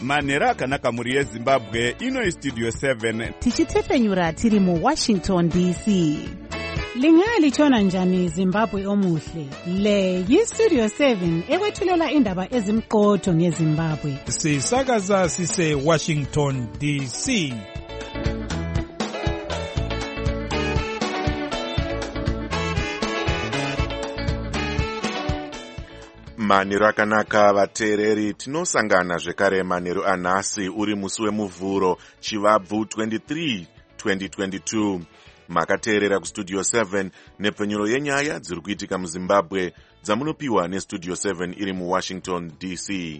manhero akanaka mhuri yezimbabwe. Ino istudio 7 tichitefenyura tiri muWashington DC. Lingalitshona njani Zimbabwe omuhle? Le yistudio 7 ekwethulela indaba ezimqotho ngeZimbabwe. Sisakaza sise Washington DC. Manhero akanaka vateereri, tinosangana zvekare manhero anhasi uri musi wemuvhuro chivabvu 23 2022. Makateerera kustudio 7 nepfenyuro yenyaya dziri kuitika muZimbabwe dzamunopiwa nestudio 7 iri muWashington DC.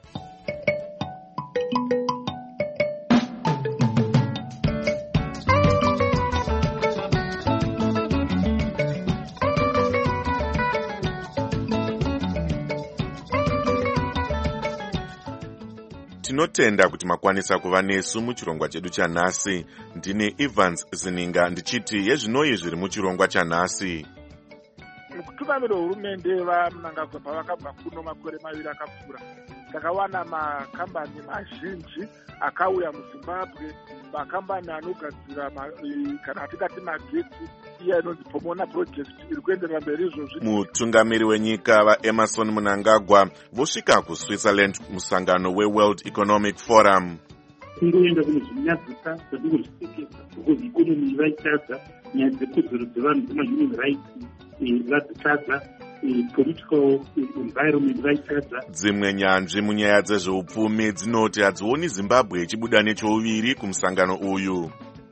Tinotenda kuti makwanisa kuva nesu muchirongwa chedu chanhasi. Ndine Evans Zininga ndichiti yezvinoi zviri muchirongwa chanhasi. Mukutungamira hurumende vaMnangagwa pavakabva kuno makore maviri akapfuura, takawana makambani mazhinji akauya muZimbabwe, makambani anogadzira kana atingati magetsi, iya inonzi Pomona project iri kuenderera mberi izvozvi. Mutungamiri wenyika vaEmmerson Mnangagwa vosvika kuSwitzerland musangano weWorld Economic Forum. Kungoenda kunozvinyadzisa zvekuzvitekesa because ikonomi vaitadza, nyaya dzekodzero dzevanhu dzemahuman rights vadzitadza, political environment vaitadza. Dzimwe nyanzvi munyaya dzezveupfumi dzinoti hadzioni Zimbabwe ichibuda nechouviri kumusangano uyu.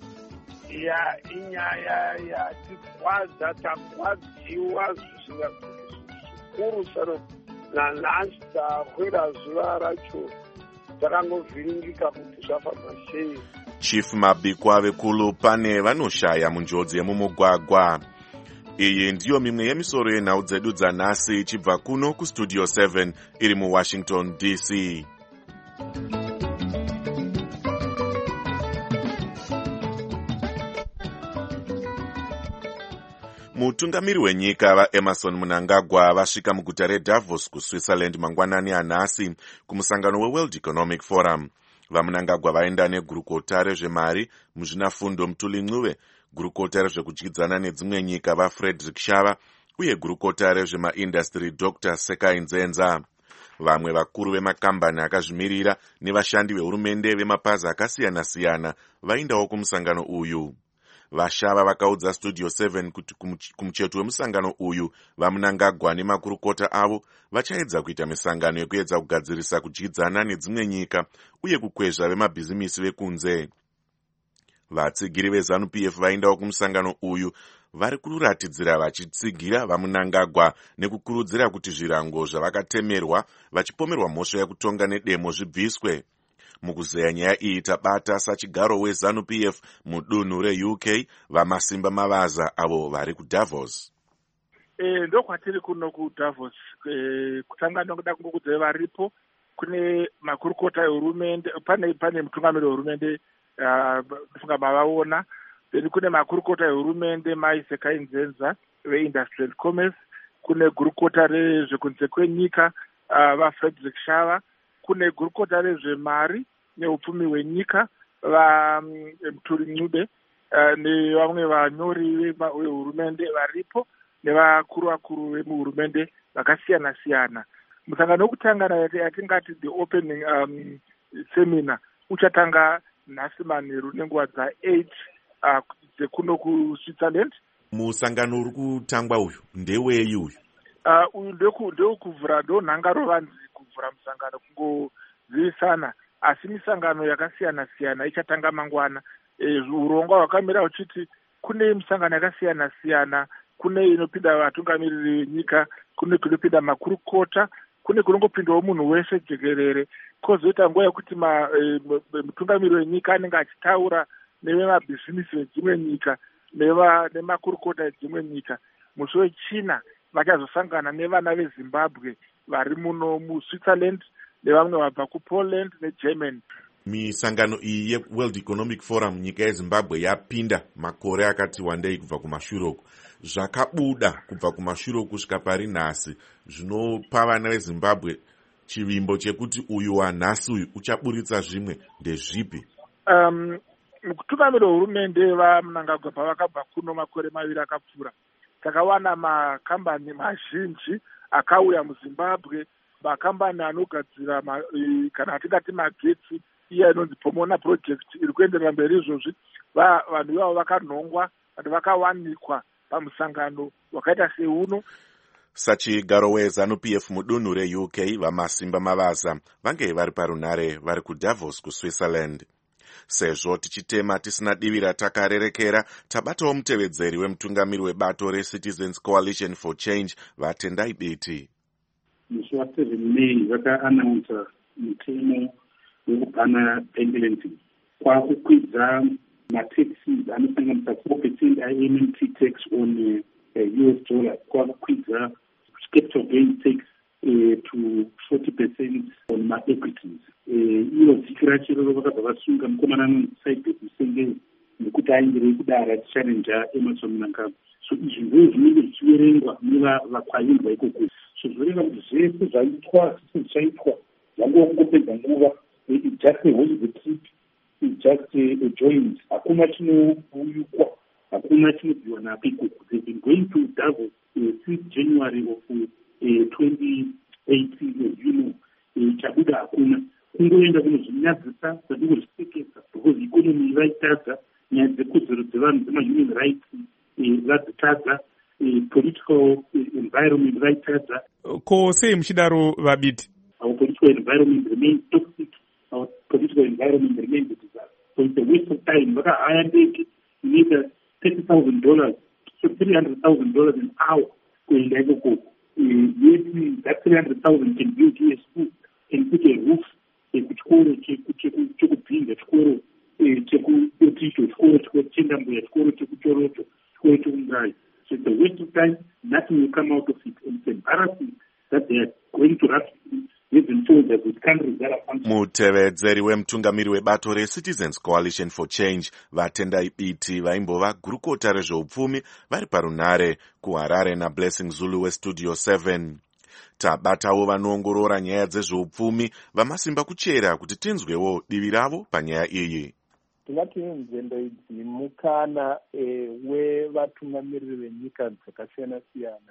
Inyaya yatikwadza takwadziwa zvikuru sano nanhasi takwira zuva racho takangovhiringika kuti zvafamba sei. Chief Mabikwa vekulu pane vanoshaya munjodzi yemumugwagwa. Iyi ndiyo mimwe yemisoro yenhau dzedu dzanhasi ichibva kuno kustudio 7 iri muWashington DC. Mutungamiri wenyika vaEmmerson Mnangagwa vasvika muguta reDavos kuSwitzerland mangwanani anhasi kumusangano weWorld Economic Forum. VaMnangagwa vaenda negurukota rezvemari muzvinafundo Mutuli Ncube, gurukota rezvekudyidzana nedzimwe nyika vaFrederick Shava uye gurukota rezvemaindastry Dr. Sekai Nzenza. Vamwe vakuru vemakambani akazvimirira nevashandi vehurumende vemapazi akasiyana-siyana vaindawo kumusangano uyu. Vashava vakaudza studio 7 kuti kumucheto wemusangano uyu vaMnangagwa nemakurukota avo vachaedza kuita misangano yekuedza kugadzirisa kudyidzana nedzimwe nyika uye kukwezva vemabhizimisi vekunze. Vatsigiri veZANU-PF vaindawo kumusangano uyu vari kuratidzira vachitsigira vaMnangagwa nekukurudzira kuti zvirango zvavakatemerwa vachipomerwa mhosva yekutonga nedemo zvibviswe. Mukuzeya nyaya iyi tabata sachigaro weZANU-PF mudunhu reUK vaMasimba Mavaza avo vari kuDavos. Ndokwatiri kuno kuDavos. Kutanga ndoda kungokudzai varipo. Kune makurukota ehurumende, pane mutungamiri wehurumende funga mavaona. Then kune makurukota ehurumende Sekai Nzenza veIndustry and Commerce. Kune gurukota rezvekunze kwenyika vaFrederick Shava. Kune gurukota rezvemari neupfumi hwenyika vaMutuli Ncube nevamwe vanyori vehurumende varipo nevakuru vemuhurumende vakasiyana-siyana. Musangano wekutanga yatingati the opening seminar uchatanga nhasi manheru nenguva dza8 dzekuno kuSwitzerland. Musangano uri kutangwa uyu ndewei uyu? Uyu ndewekuvhura, ndonhanga rovanzi kuvhura musangano kungozivisana, asi misangano yakasiyana-siyana ichatanga mangwana. Urongwa hwakamira uchiti kune misangano yakasiyana-siyana, kune inopinda vatungamiriri venyika, kune kunopinda makurukota, kune kunongopindawo munhu wese jekerere. Kozoita nguva yekuti mutungamiriri wenyika anenge achitaura nevemabhizimisi vedzimwe nyika nemakurukota edzimwe nyika. Musi wechina vachazosangana nevana veZimbabwe vari muno muSwitzerland nevamwe vabva kuPoland neGermany. Misangano iyi yeWorld Economic Forum nyika yeZimbabwe yapinda makore akati wandei kubva kumashure uku. Zvakabuda kubva kumashure kusvika pari nhasi zvinopa vana veZimbabwe chivimbo chekuti uyu wanhasi uyu uchaburitsa zvimwe ndezvipi? Mukutungamira hurumende vaMnangagwa pavakabva kuno makore maviri akapfuura, takawana makambani mazhinji akauya muZimbabwe, makambani anogadzira kana atingati magetsi, iya inonzi Pomona project iri kuenderera mberi izvozvi. Vanhu ivavo vakanhongwa, vanhu vakawanikwa pamusangano wakaita seuno. Sachigaro weZANU-PF mudunhu reUK vaMasimba Mavaza vange vari parunhare vari kuDavos kuSwitzerland. Sezvo tichitema tisina divi ratakarerekera, tabatawo mutevedzeri wemutungamiri webato reCitizens Coalition for Change vaTendai Biti. Musi wa7 May vakaanaunsa mutemo wekubhana pendency kwakukwidza mataxes anosanganisa 4% IMT tax on US dollar, kwakukwidza capital gain tax to 40% on ma-equities. Iyo vhiki rachero vakabva vasunga mukomana anonzi Musengezi nekuti aingire kudara challenge Emmerson Mnangagwa. So izvi ndizvo zvinenge zvichiverengwa nevakwairwa ikoko. So zvoreva kuti zvese zvaitwa zvichaitwa zvangova kungopedza nguva. It's just a holiday trip, it's just a joint. Hakuna chinouyukwa, hakuna chinobviwa napo ikoko. They've been going to Davos since January of 2018, as you know. Chabuda hakuna. Kungoenda kunozvinyadzisa zvadikuzvisekesa because economy vaitadza, nyaya dzekodzero dzevanhu dzema-human rights vadzitadza, political environment vaitadza. Ko sei muchidaro vaBiti? Our political environment remains toxic. Our political environment remains a disaster. So it's a waste of time. Vakahaya ndege, you need $30,000, so $300,000 an hour kuenda ikoko. Yet that $300,000 can build US school, can put a roof kuchikoro chekupinda, chikoro chekuticho, chikoro chekutendambuya, chikoro chekuchorocho, chikoro chekungai. So it's a waste of time. Nothing will come out of it. And it's embarrassing that they are going to rush even told that with countries that are functioning. Mutevedzeri wemutungamiri webato reCitizens Coalition for Change vaTendai Biti vaimbova gurukota rezveupfumi vari parunhare kuHarare naBlessing Zulu weStudio 7. Tabatawo vanoongorora nyaya dzezveupfumi vamasimba kuchera kuti tinzwewo divi ravo panyaya iyi. Tingati nzendo idzi mukana wevatungamiriri venyika dzakasiyana-siyana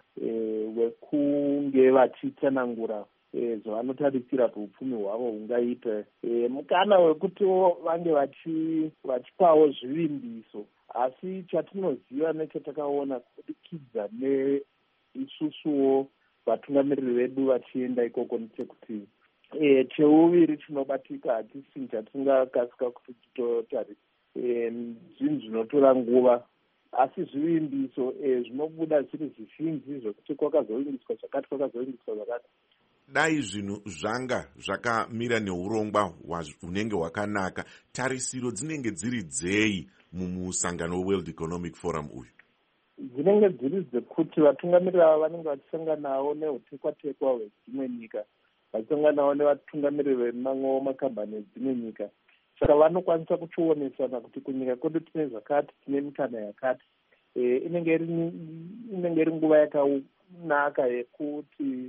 wekunge vachitsanangura zvavanotarisira kuti upfumi hwavo hungaita, mukana wekuti vange vachipawo zvivimbiso. Asi chatinoziva nechatakaona kubudikidza neisusuwo vatungamiriri vedu vachienda ikoko ndechekuti cheuviri chinobatika hatisi chatingakasika kuti titotarisa, zvinhu zvinotora nguva, asi zvivimbiso zvinobuda zviri zvizhinji zvokuti kwakazovimbiswa zvakati, kwakazovimbiswa zvakati. Dai zvinhu zvanga zvakamira neurongwa hunenge hwakanaka, tarisiro dzinenge dziri dzei mumusangano weWorld Economic Forum uyu? Dzinenge dziri dzekuti vatungamiriri ava vanenge vachisanganawo neutekwa-tekwa hwedzimwe nyika, vachisanganawo nevatungamiriri vemamwewo makambani edzimwe nyika. Saka vanokwanisa kuchionesana kuti kunyika kwedu tine zvakati, tine mikana yakati. Inenge iri nguva yakanaka yekuti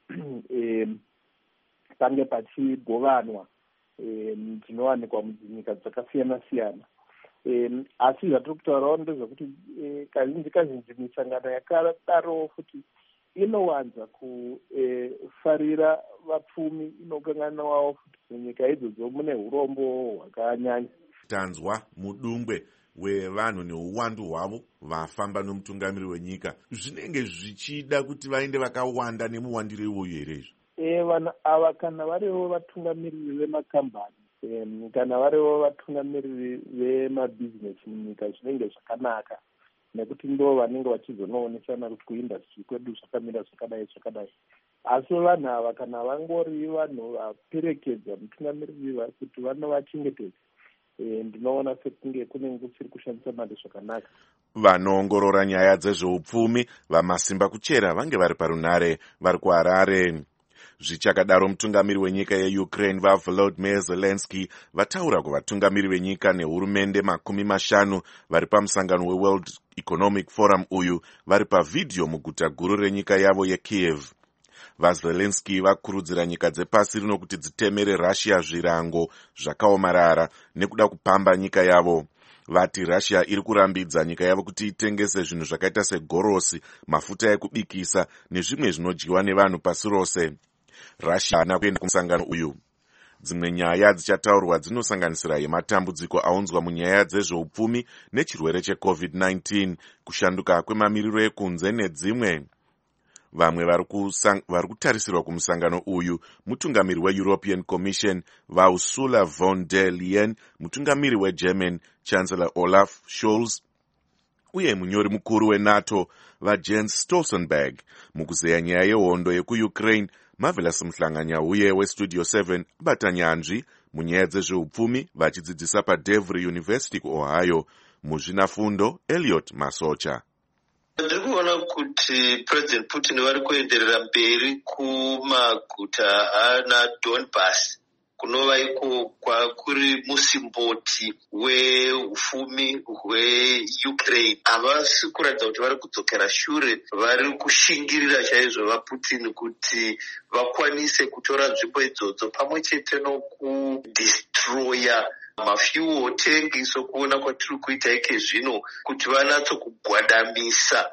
pange pachigovanwa zvinowanikwa munyika dzakasiyana-siyana. Asi zvatiri kutaurawo ndezvekuti kazhinji misangano yakadarowo futi inowanza kufarira vapfumi, inokanganwawo futi munyika idzodzo mune urombo hwakanyanya. Tanzwa mudungwe wevanhu neuwandu hwavo vafamba nomutungamiri wenyika, zvinenge zvichida kuti vaende vakawanda nemuwandiro iwoyu here izvo? Vanhu ava kana variwo vatungamiriri vemakambani, kana variwo vatungamiriri vemabhizinesi munyika, zvinenge zvakanaka, nekuti ndo vanenge vachizonoonesana kuti kuindastri kwedu zvakamira zvakadai. Asi vanhu ava kana vangori vanhu vaperekedza mutungamiriri kuti vanovachengetedza, ndinoona sekunge kune kusiri kushandisa mari zvakanaka. Vanoongorora nyaya dzezveupfumi vamasimba kuchera vange vari parunhare vari kuHarare. Zvichakadaro mutungamiri wenyika yeUkraine vaVolodymyr Zelensky vataura kuvatungamiri venyika nehurumende 50 vari pamusangano weWorld Economic Forum uyu vari pavhidhiyo muguta guru renyika yavo yeKiev. vaZelensky vakurudzira nyika dzepasi rino kuti dzitemere Russia zvirango zvakaomarara nekuda kupamba nyika yavo. Vati Russia iri kurambidza nyika yavo kuti itengese zvinhu zvakaita segorosi, mafuta ekubikisa nezvimwe zvinodyiwa nevanhu pasi rose. Russia haina kuenda kumusangano uyu. Dzimwe nyaya dzichataurwa dzinosanganisira yematambudziko aunzwa munyaya dzezveupfumi nechirwere cheCovid-19, kushanduka kwemamiriro ekunze nedzimwe. Vamwe vari kutarisirwa kumusangano uyu mutungamiri weEuropean Commission vaUrsula von der Leyen, mutungamiri weGerman Chancellor Olaf Scholz uye munyori mukuru weNATO vaJens Stoltenberg. Mukuzeya nyaya yehondo yekuUkraine, Marvelous Mhlanganyauye weStudio 7 abata nyanzvi munyaya dzezveupfumi vachidzidzisa paDevry University kuOhio. Muzvinafundo Elliot Masocha. Ndiri kuona kuti President Putin vari kuenderera mberi kumaguta ana Donbas kunova iko kwakuri musimboti weufumi hweUkraine. Havasi kuratidza kuti vari kudzokera shure, vari kushingirira chaizvo vaPutin kuti vakwanise kutora nzvimbo idzodzo pamwe chete nokudestroya mafuel tank. Sokuona kwatiri kuita ike zvino kuti vanatso kugwadamisa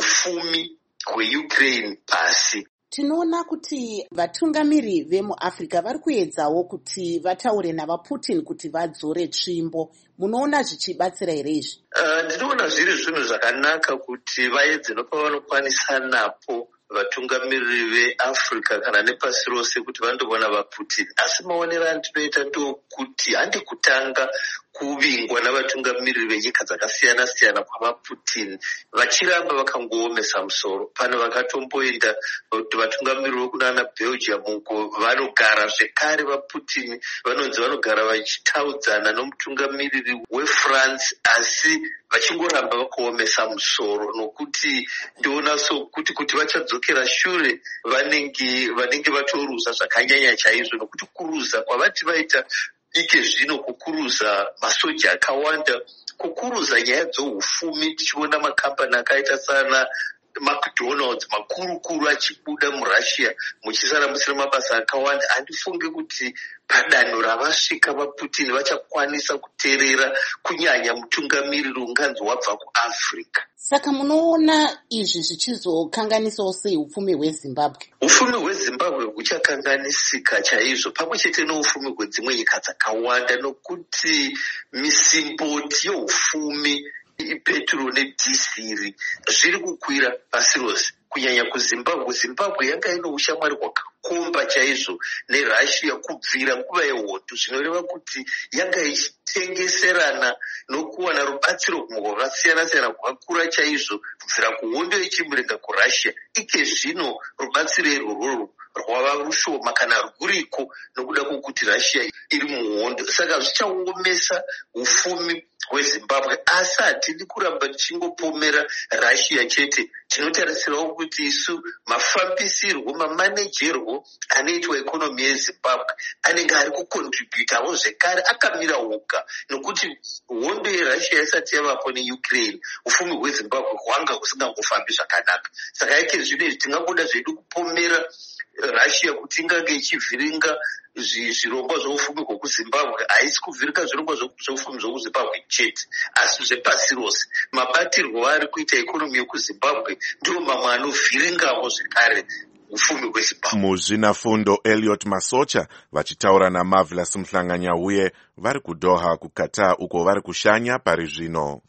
ufumi hweUkraine pasi. Tinoona kuti vatungamiri vemuAfrica vari kuedzawo kuti vataure navaPutin kuti vadzore tsvimbo. Munoona zvichibatsira here izvi? Ndinoona zviri zvinhu zvakanaka kuti vaedze nopavanokwanisa napo vatungamiriri veAfrica kana nepasi rose kuti vandoona vaPutin. Asi maonero andinoita ndokuti handi kutanga kuvingwa navatungamiriri venyika dzakasiyana siyana kwavaPutin vachiramba vakangoomesa musoro. Pano vakatomboenda kuti vatungamiriri vekunana Belgium uko vanogara zvekare vaPutin vanonzi vanogara vachitaudzana nomutungamiriri weFrance, asi vachingoramba vakaomesa musoro, nokuti ndoona kuti vachadzokera shure vanenge vatoruza zvakanyanya chaizvo, nokuti kuruza kwavati vaita ike zvino, kukuruza masoja akawanda, kukuruza nyaya dzoufumi, tichiona makambani akaita sana McDonald's makurukuru achibuda muRussia muchisara musina mabasa akawanda. Handifunge kuti padanho ravasvika vaPutin vachakwanisa kuteerera kunyanya mutungamiriri unganzi wabva kuAfrica. Saka munoona izvi zvichizokanganisawo sei upfumi hweZimbabwe? Ufumi hweZimbabwe huchakanganisika chaizvo, pamwe chete noufumi hwedzimwe nyika dzakawanda, nokuti misimboti yeufumi ipetro nedhisiri zviri kukwira pasi rose, kunyanya kuZimbabwe. Zimbabwe yanga ino ushamwari hwakakomba chaizvo neRussia kubvira nguva yehondo, zvinoreva kuti yanga ichitengeserana nokuwana rubatsiro rwakasiyana siyana rwakakura chaizvo kubvira kuhondo ichimurenga kuRussia. Ike zvino rubatsiro irworwo rwava rushoma kana rwuriko nokuda kwokuti Russia iri muhondo. Saka zvichaomesa ufumi hweZimbabwe, asi hatidi kuramba tichingopomera Russia chete. Tinotarisirawo kuti isu mafambisirwo, mamanejerwo anoitwa ikonomi yeZimbabwe anenge ari kukontributawo zvekare akamira oga, nokuti hondo yeRussia isati yavapo neUkraine ufumi hweZimbabwe hwanga husingangofambi zvakanaka. Saka ike zvino izvi tingangoda zvedu kupomera Russia kuti ingange ichivhiringa zvirongwa zvoufumi hwekuZimbabwe. Haisi kuvhirika zvirongwa zvoufumi zvokuZimbabwe chete, asi zvepasi rose. Mabatirwo ari kuita ikonomi yekuZimbabwe ndiwo mamwe anovhiringawo zvekare ufumi hweZimbabwe. Muzvinafundo Elliot Masocha vachitaura naMarvelous Mhlanganyauye vari kuDoha kuQatar, uko vari kushanya pari zvino.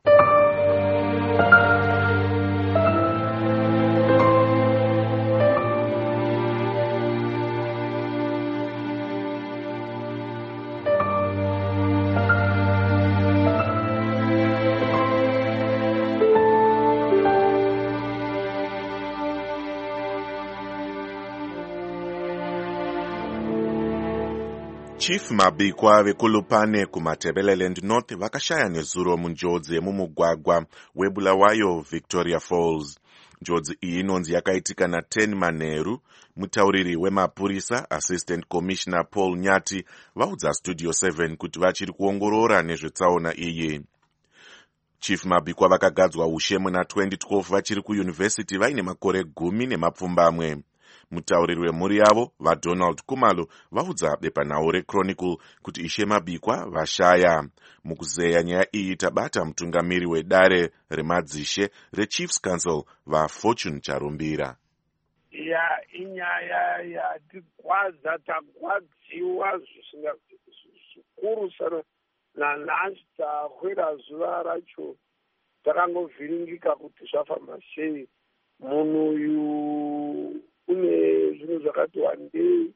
Chief mabikwa veKulupane kuMatabeleland North vakashaya nezuro munjodzi yemumugwagwa weBulawayo Victoria Falls. Njodzi iyi inonzi yakaitika na10 manheru. Mutauriri wemapurisa Assistant Commissioner Paul Nyati vaudza Studio 7 kuti vachiri kuongorora nezvetsaona iyi. Chief mabikwa vakagadzwa ushe muna 2012 vachiri kuYunivhesiti vaine makore 10 nemapfumbamwe. Mutauriri wemhuri yavo vaDonald Kumalo vaudza bepanhau reChronicle kuti Ishe Mabikwa vashaya. Mukuzeya nyaya iyi tabata mutungamiri wedare remadzishe reChiefs Council vaFortune Charumbira. Inyaya yatigwadza tagwadziwa zvikuru sana nanhasi takwira zuva racho takangovhiringika kuti zvafamba sei. Munhu uyu une zvinhu zvakati wandei.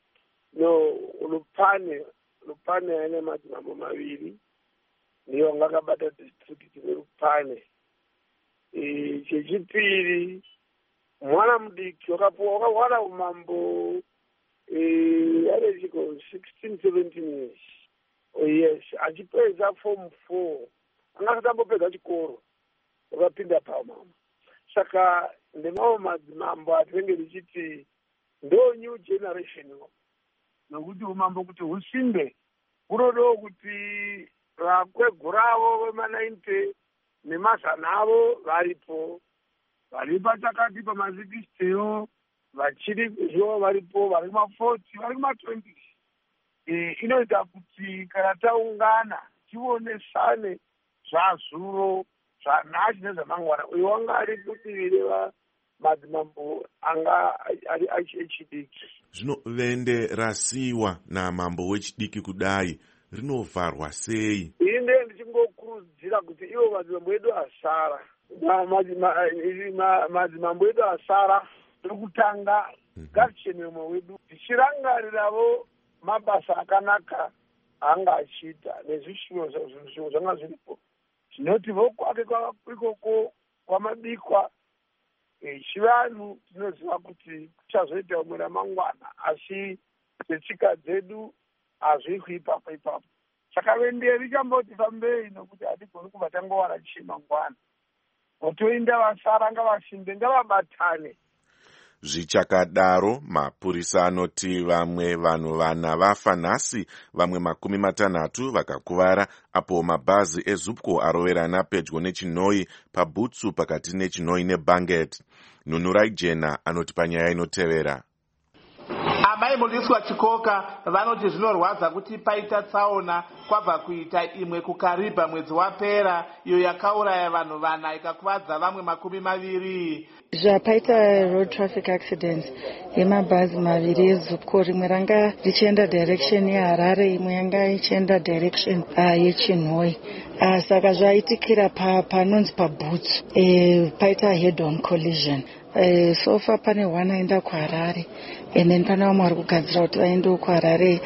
Lupane ane madzimambo maviri ndiyo ngakabata district reLupane. Chechipiri, mwana mudiki wakawana umambo arechiko 16-17 years. Yes, achipedza form 4 angatambopedza chikoro wakapinda paumambo. Saka ndemamwe madzimambo atinenge ndichiti ndo new generation, nokuti umambo kuti husimbe hunodawo kuti vakweguravo vema90 nemazana avo varipo, vari patakati pama60 vachiri kuzviwa varipo, vari kuma40, vari kuma20. Inoita kuti kana taungana tionesane zvazuro zvanhasi nezvamangwana. Uyu wanga ari kudivi madzimambo anga ari echidiki. Zvino vende rasiwa namambo wechidiki kudai rinovharwa sei? Inde ndichingokurudzira kuti ivo madzimambo edu asara, madzimambo edu asara ndokutanga ngatichene mumwe wedu tichirangariravo mabasa akanaka anga achiita nezvishuwo zvanga zviripo zvinoti vokwake ikoko kwamabikwa chivanhu tinoziva kuti kuchazoita umwe ramangwana, asi zvetsika dzedu hazvikwi ipapo. Saka vende richamboti fambei nokuti hatigoni kubva tangowana chimangwana. Votoinda vasara ngavasimbe, ngavabatane. Zvichakadaro, mapurisa anoti vamwe vanhu 4 vafa nhasi, vamwe 60 vakakuvara apo mabhazi eZupco aroverana pedyo neChinoi paButsu pakati neChinoi neBanget. Nunurai Jena anoti panyaya inotevera. Amai Muliswa Chikoka vanoti zvinorwadza kuti paita tsaona kwabva kuita imwe kuKariba mwedzi wapera iyo yakauraya vanhu 4 ikakuvadza vamwe 20. Zvapaita road traffic accident yemabhazi 2 eZupco, rimwe ranga richienda direction yeHarare, imwe yanga ichienda direction yeChinoi. Saka zvaitikira panonzi paButsu, paita head on collision. So far pane 1 aenda kuHarare, and then pane vamwe vari kugadzira kuti vaendewo kuHarare.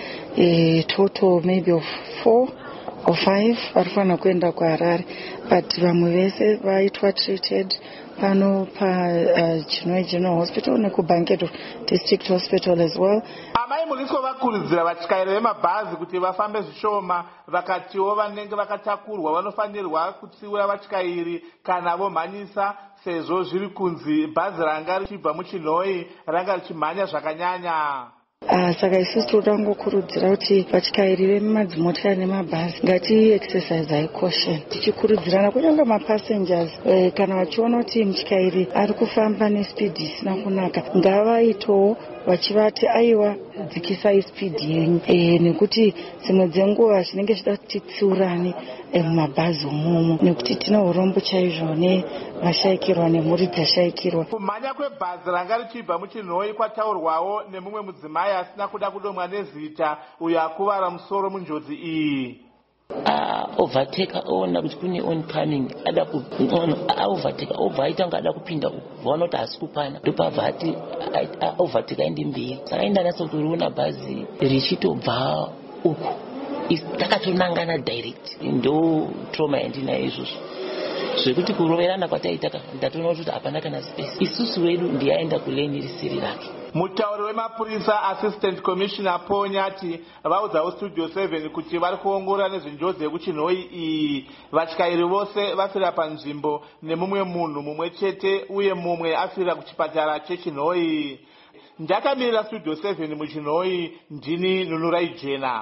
Total maybe of 4 or 5 vari kufanira kuenda kuHarare, but vamwe vese vaitwa treated pano Chinoi General Hospital nekuBanket District Hospital as well. Amai Muliswa vakurudzira vatyairi vemabhazi kuti vafambe zvishoma, vakatiwo vanenge vakatakurwa vanofanirwa kutsiura vatyairi kana vomhanyisa, sezvo zviri kunzi bhazi ranga richibva muChinoi ranga richimhanya zvakanyanya. Saka isusu tinoda kungokurudzira kuti vatyairi vemadzimotokari nemabhazi ngati-exercise caution, tichikurudzirana kunyange mapassengers kana vachiona kuti mutyairi ari kufamba nespeed isina kunaka, ngavaitowo vachivati aiwa dzikisai speed yenyu, nekuti dzimwe dzenguva zvinenge zvida kuti tsiurane mumabhazi umomo, nekuti tine urombo chaizvo nevashayikirwa nemhuri dzashayikirwa. Kumhanya kwebhazi ranga richibva muChinoi kwataurwawo nemumwe mudzimai asina kuda kudomwa nezita uyo akuvara musoro munjodzi iyi. Overtaker ona kuti kune oncoming ada overtaker aita kunge ada kupinda uku, vaona kuti hasi kupana, ndopavhati overtaker ende mberi. Saka inda naso kutoriona bhazi richitobva uku takatonangana direct. Ndo trauma yandinayo izvozvo zvekuti kuroverana kwataita ndatoona kuti hapana kana space. Isusu wedu ndiyaenda kuleni risiri rake. Mutauri wemapurisa Assistant Commissioner Ponyati vaudzawo Studio 7 kuti vari kuongorora nezvenjodzi yekuChinoi iyi. Vatyairi vose vafira panzvimbo nemumwe munhu mumwe chete, uye mumwe afira kuchipatara cheChinoi. Ndakamirira Studio 7 muChinoi, ndini Nunurai Jena.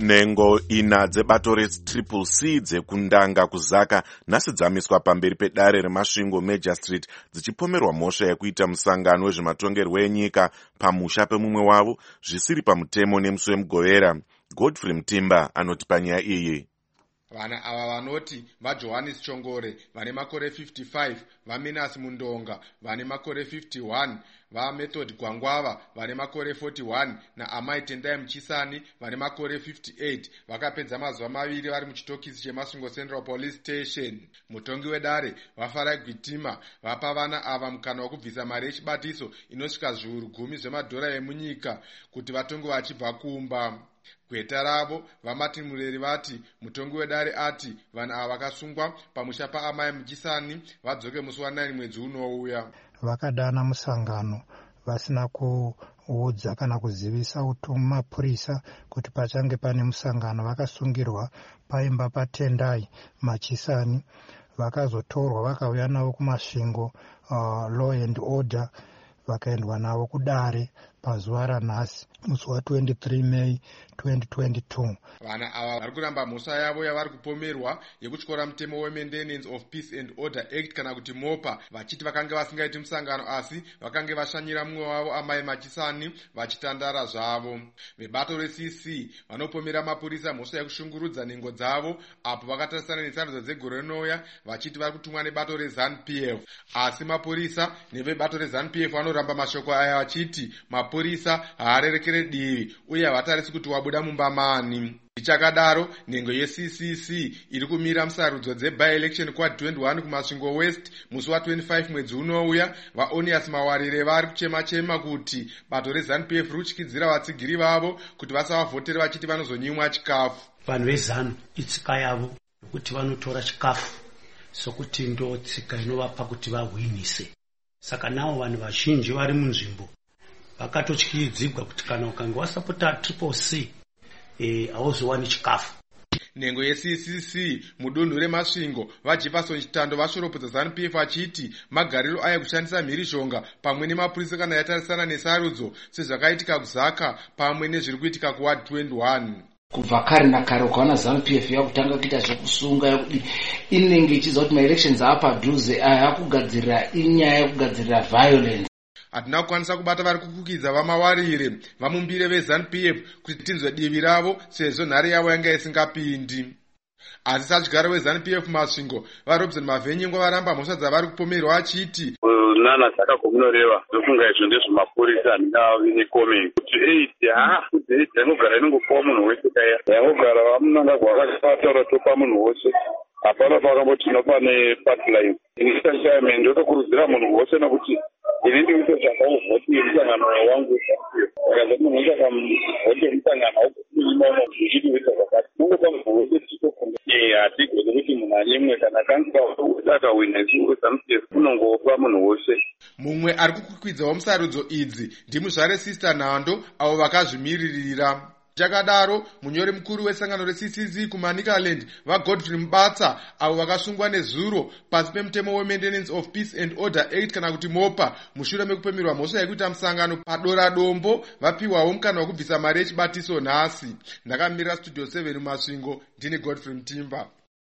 Nhengo ina dzebato reCCC dzekundanga kuzaka nhasi dzamiswa pamberi pedare remasvingo Major Street dzichipomerwa mhosva yekuita musangano wezvematongerwo enyika pamusha pemumwe wavo zvisiri pamutemo nemusi wemugovera. Godfrey Mtimba anoti panyaya iyi. Vana ava vanoti vaJohannes Chongore vane makore 55, vaMinas Mundonga vane makore 51, vaMethod Gwangwava vane makore 41 naAmai Tendai Mchisani vane makore 58 vakapedza mazuva maviri vari muchitokisi cheMasvingo Central Police Station. Mutongi wedare vaFarai Gwitima vapa vana ava mukana wokubvisa mari yechibatiso inosvika zviuru 10 zvemadhora emunyika kuti vatonge vachibva kumba. Gweta ravo vaMartin Mureri vati mutongi wedare ati vanhu ava vakasungwa pamusha paAmai Mchisani vadzoke musi wa9 mwedzi unouya. Vakadana musangano vasina kuudza kana kuzivisa mapurisa kuti pachange pane musangano. Vakasungirwa paimba paTendai Machisani, vakazotorwa vakauya navo kumasvingo law and order, vakaendwa navo kudare pazuva ranhasi musi wa23 May 2022. Vana ava vari kuramba mhosva yavo yavari kupomerwa yekutyora mutemo weMaintenance of Peace and Order Act kana kuti MOPA, vachiti vakange vasingaiti musangano asi vakange vashanyira mumwe wavo Amai Machisani vachitandara zvavo. Vebato reCC vanopomera mapurisa mhosva yekushungurudza nhengo dzavo apo vakatarisana nesarudzo dzegore rinouya vachiti vari kutumwa nebato reZANU-PF, asi mapurisa nevebato reZANU-PF vanoramba mashoko aya vachiti mapurisa haarerekere divi uye havatarisi kuti wabuda mumba mani. Ichakadaro, nhengo yeCCC iri kumira musarudzo dzeby-election kwa21 kumasvingo West musi wa25 mwedzi unouya. VaOnias Mawarire vari kuchema kuti bato reZANU-PF riri kutyidzira vatsigiri vavo kuti vasavavhotere vachiti vanozonyimwa chikafu. Vanhu veZANU itsika yavo kuti vanotora chikafu sokuti ndo tsika inovapa kuti vahwinise. Saka navo vanhu vazhinji vari munzvimbo vakatotyidzigwa kuti kana ukange wasapota CCC hauzowani chikafu. Nhengo yeCCC mudunhu remasvingo vaJefferson Chitando vashoropodza ZANU-PF vachiti magariro aya kushandisa mhirizhonga pamwe nemapurisa kana yatarisana nesarudzo sezvakaitika kuzaka pamwe nezviri kuitika kuWard 21. Kubva kare nakare ukaona ZANU-PF yakutanga kuita zvekusunga yekudi inenge ichiziva kuti maelections aapadhuze akugadzirira inyaya yekugadzirira violence. Hatina kukwanisa kubata vari kukukidza vaMawarire vamumbire veZANU-PF kuti tinzwe divi ravo sezvo nhare yavo yanga isingapindi. Asi sadyigaro weZANU-PF masvingo vaRobson Mavhenyengwa varamba mhosva dzavari kupomerwa achiti nana dzakagomunoreva zvofunga izvo ndezvemapurisa handingavi nekomenti kuti kuti yanogara inongopiwa munhu wese kaya yanogara vaMunangagwa vakataura topa munhu wose hapana pakambotina pane patline inisanchaime ndotokurudzira munhu wose nokuti ini ndikuita zvakauvhoti musangano wangu akaza munhu wese akamvhoti musangano aukuimaona zvichitiuita zvakati ungopa munhu wese tichitofunga hatigoni kuti munhu anyemwe kana kansila wese akahwina ZANU-PF unongopa munhu wese. Mumwe ari kukwikwidzwawo musarudzo idzi ndimuzvare Sister Nhando avo vakazvimiririra. Chakadaro, munyori mukuru wesangano reCCC kuManicaland vaGodfrey Mbatsa avo vakasungwa nezuro pasi pemutemo weMaintenance of Peace and Order Act kana kuti MOPA mushure mekupomerwa mhosva yekuita musangano paDora Dombo vapiwawo mukana wokubvisa mari yechibatiso nhasi. Ndakamirira Studio 7 mumasvingo ndini Godfrey Mtimba.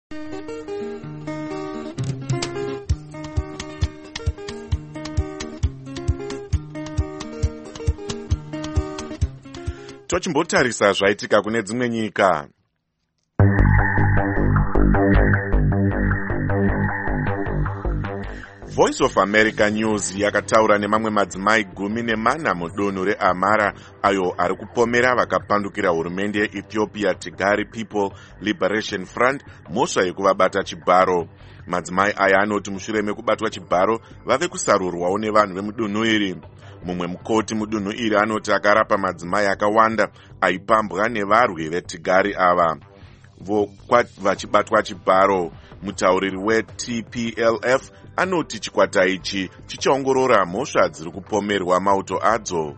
Tochimbotarisa zvaitika kune dzimwe nyika. Voice of America News yakataura nemamwe madzimai 14 mudunhu reAmara ayo ari kupomera vakapandukira hurumende yeEthiopia Tigray People Liberation Front mhosva yekuvabata chibharo. Madzimai aya anoti mushure mekubatwa chibharo vave kusarurwawo nevanhu vemudunhu iri. Mumwe mukoti mudunhu iri anoti akarapa madzimai akawanda aipambwa nevarwi veTigray ava vachibatwa chibharo. Mutauriri weTPLF anoti chikwata ichi chichaongorora mhosva dziri kupomerwa mauto adzo.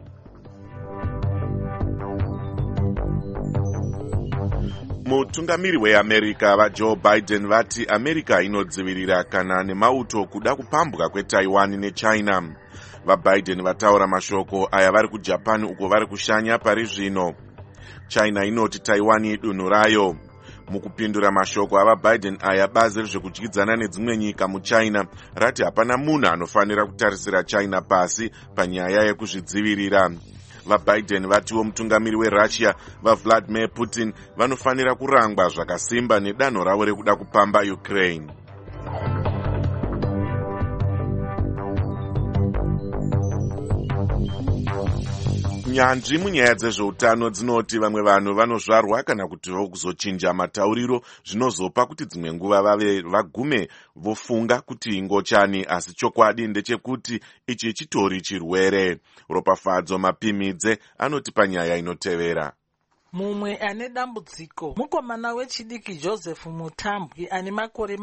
Mutungamiri weAmerica vaJoe Biden vati America inodzivirira kana nemauto kuda kupambwa kweTaiwan neChina. VaBiden vataura mashoko aya vari kuJapan uko vari kushanya pari zvino. China inoti Taiwan idunhu rayo. Mukupindura mashoko avaBiden aya, bazi rezvekudyidzana nedzimwe nyika muChina rati hapana munhu anofanira kutarisira China pasi panyaya yekuzvidzivirira. VaBiden vatiwo mutungamiri weRussia vaVladimir Putin vanofanira kurangwa zvakasimba nedanho ravo rekuda kupamba Ukraine. Nyanzvi munyaya dzezveutano dzinoti vamwe vanhu vanozvarwa kana kutiwo kuzochinja matauriro zvinozopa kuti dzimwe nguva vagume vofunga kuti ingochani, asi chokwadi ndechekuti ichi chitori chirwere. Ropafadzo Mapimidze anoti panyaya inotevera. Mumwe ane dambudziko mukomana wechidiki Joseph Mutambwi ane makore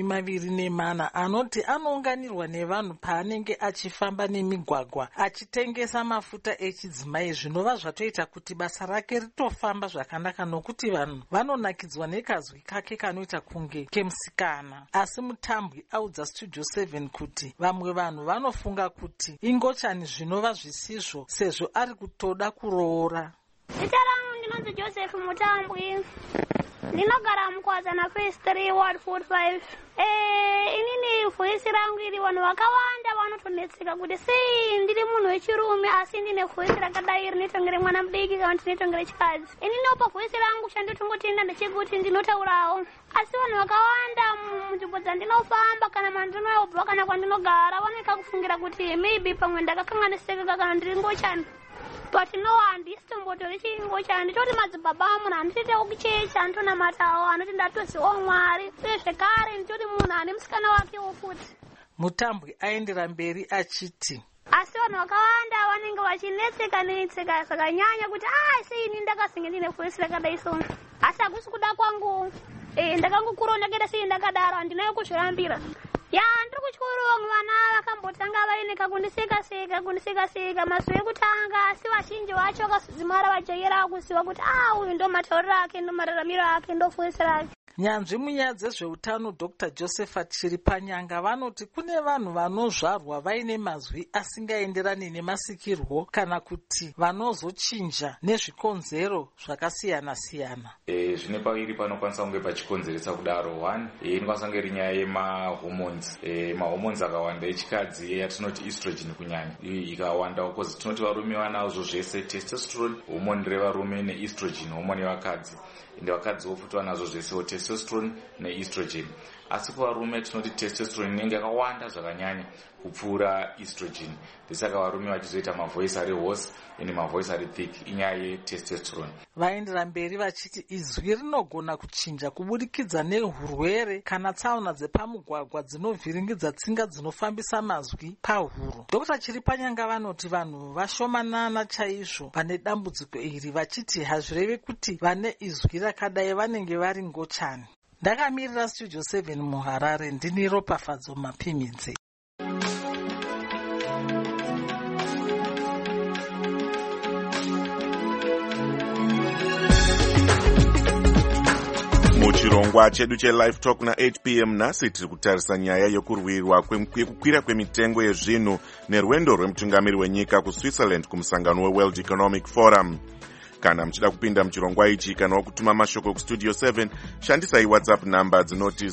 24 anoti anounganirwa nevanhu paanenge achifamba nemigwagwa achitengesa mafuta echidzimai, zvinova zvatoita kuti basa rake ritofamba zvakanaka nokuti vanhu vanonakidzwa nekazwi kake kanoita kunge kemusikana. Asi Mutambwi audza Studio 7 kuti vamwe vanhu vanofunga kuti ingochani zvinova zvisizvo sezvo ari kutoda kuroora. Ndinonzi Joseph Mutambwi, ndinogara mukwazana phase 3 ward 45. Inini voice rangu iri vanhu vakawanda vanotonetseka kuti sei ndiri munhu wechirume asi ndine voice rakadai rinotongere mwana mudiki kana kuti rinotongere chikadzi. Ininopa voice rangu chandotongotinda ndechekuti ndinotaurawo, asi vanhu vakawanda munzvimbo dzandinofamba kana mandinobva kana kwandinogara vanoita kufungira kuti maybe pamwe ndakakanganisika kana ndiri ngochani. But no, handisitombotori chingochani, nditoti madzibaba amunhu handitoitewo kuchecha, anditonamatawo anoti ndatozivawo Mwari, uye zvekare nditoti munhu ane musikana wakewo futi. Mutambwi aendera mberi achiti asi vanhu vakawanda vanenge vachinetseka zvakanyanya kuti sei ini ndakazinge ndine voice rakadai so, asi hakusi kuda kwangu. Ndakangokurawo ndakaita sei ndakadaro, handinayo kuzvirambira. Ndiri kuchikoro vamwe vana vakambotanga vaineka kundiseka mazuva ekutanga, asi vazhinji vacho vakazodzimara vajaira kuziva kuti uyu ndo matauriro ake, ndo mararamiro ake, ndo voice rake. Nyanzvi munyaya dzezveutano Dr. Josephat Chiripanyanga vanoti kune vanhu vanozvarwa vaine mazwi asingaenderani nemasikirwo kana kuti vanozochinja nezvikonzero zvakasiyana-siyana. Zvine paviri panokwanisa kunge pachikonzeresa kudaro. 1 inokwanisa kunge iri nyaya yemahormones. Mahormones akawanda echikadzi yatinoti estrogen kunyanya ikawanda because tinoti varume vanazvo zvese testosterone hormone revarume neestrogen hormone yevakadzi, ende vakadzi vofuti vanazvo zvese testosterone neestrogen. Asi kuvarume tinoti testosterone inenge yakawanda zvakanyanya kupfuura estrogen, ndesaka varume vachizoita mavoice ari hoarse ende mavoice ari thick, inyaya yetestosterone. Vaendera mberi vachiti izwi rinogona kuchinja kubudikidza nehurwere kana tsaona dzepamugwagwa dzinovhiringidza tsinga dzinofambisa mazwi pahuro. Dr. Chiripanyanga vanoti vanhu vashomanana chaizvo pane dambudziko iri, vachiti hazvirevi kuti vane izwi rakadai vanenge vari ngochani. Ndakamirira Studio 7 muHarare, ndini Ropafadzo Mapimidze. Muchirongwa chedu cheLive Talk na8 p.m. nhasi tiri kutarisa nyaya yokurwirwa kwekukwira kwemitengo yezvinhu nerwendo rwemutungamiri wenyika kuSwitzerland kumusangano weWorld Economic Forum. Kana muchida kupinda muchirongwa ichi kana kutuma mashoko kuStudio 7, shandisai WhatsApp namba dzinoti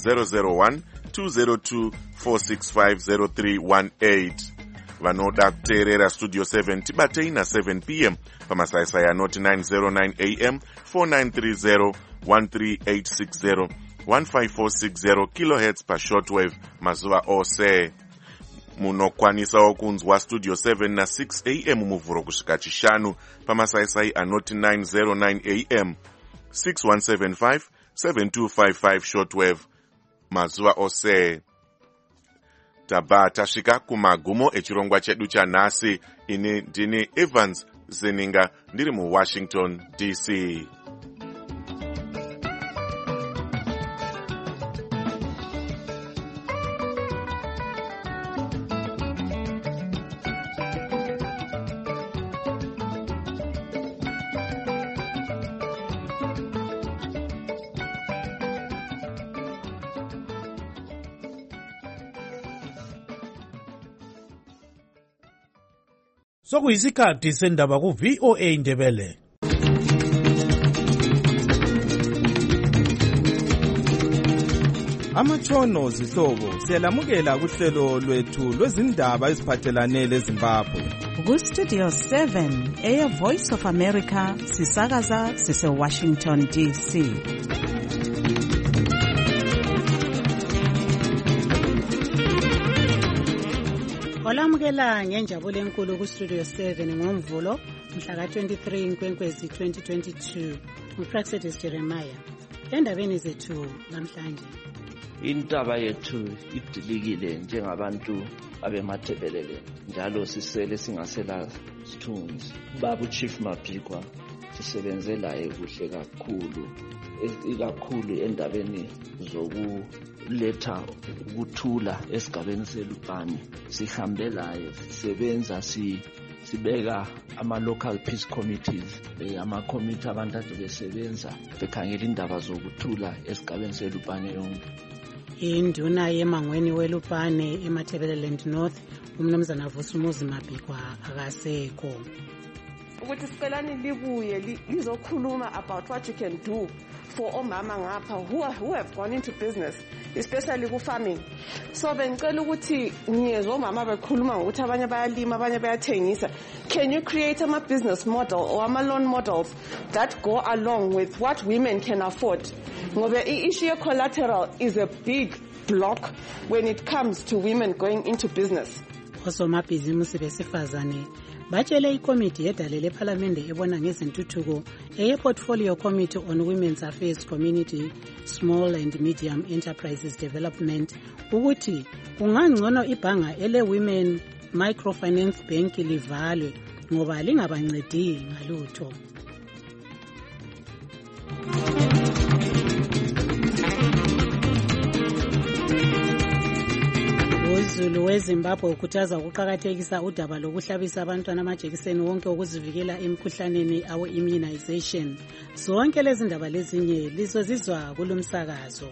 001-202-465-0318. Vanoda kuteerera Studio 7 tibatei na7 p.m. pamasaisai anoti 909 am, 4930, 13860, 15460 kHz pashortwave mazuva ose. Munokwanisawo kunzwa Studio 7 na 6 am muvhuro kusvika chishanu pamasaisai anoti 909 am, 6175, 7255 shortwave mazuva ose. Tabva tasvika kumagumo echirongwa chedu chanhasi. Ini ndini Evans Zeninga ndiri muWashington DC. Sokuyisikhathi sendaba ku VOA Ndebele. amatshono zihlobo siyalamukela kuhlelo lwethu lwezindaba eziphathelane leZimbabwe. Ku-Studio 7 Air Voice of America sisakaza sise-Washington DC. Olamukela ngenjabulo enkulu ku-Studio 7 ngoMvulo mhla ka-23 Nkwenkwezi 2022 uPraxedis Jeremiah. Endabeni zethu namhlanje, intaba yethu idilikile njengabantu abemathebelele njalo sisele singasela sithunzi. Baba uChief Mapikwa sisebenze laye kuhle kakhulu, ikakhulu endabeni zokuletha ukuthula esigabeni seLupane. Sihambe laye, sisebenza sibeka ama-local peace committees, ama-committee abantu ade besebenza bekhangela indaba zokuthula esigabeni seLupane yonke. Induna yemangweni weLupane eMathebeleland North umnumzana Vusumuzi Mapikwa akasekho. Ukuthi sicelani libuye lizokhuluma about what you can do for omama ngapha who have gone into business, especially ku-farming. So bengicela ukuthi ngiyezwa omama bekhuluma ngokuthi abanye bayalima abanye bayathengisa. Can you create ama-business model or ama-loan models that go along with what women can afford? Ngoba i-issue ye-collateral is a big block when it comes to women going into business. Osomabhizimusi besifazane batshele ikomiti yedale lephalamende ebona ngezintuthuko eye-Portfolio Committee on Women's Affairs Community Small and Medium Enterprises Development ukuthi kungangcono ibhanga ele-Women Microfinance Bank livalwe ngoba lingabancedi ngalutho. uZulu weZimbabwe ukhuthaza ukuqakathekisa udaba lokuhlabisa abantwana amajekiseni wonke ukuzivikela emikhuhlaneni awe-immunization. Zonke lezi ndaba lezinye lizozizwa kulomsakazo.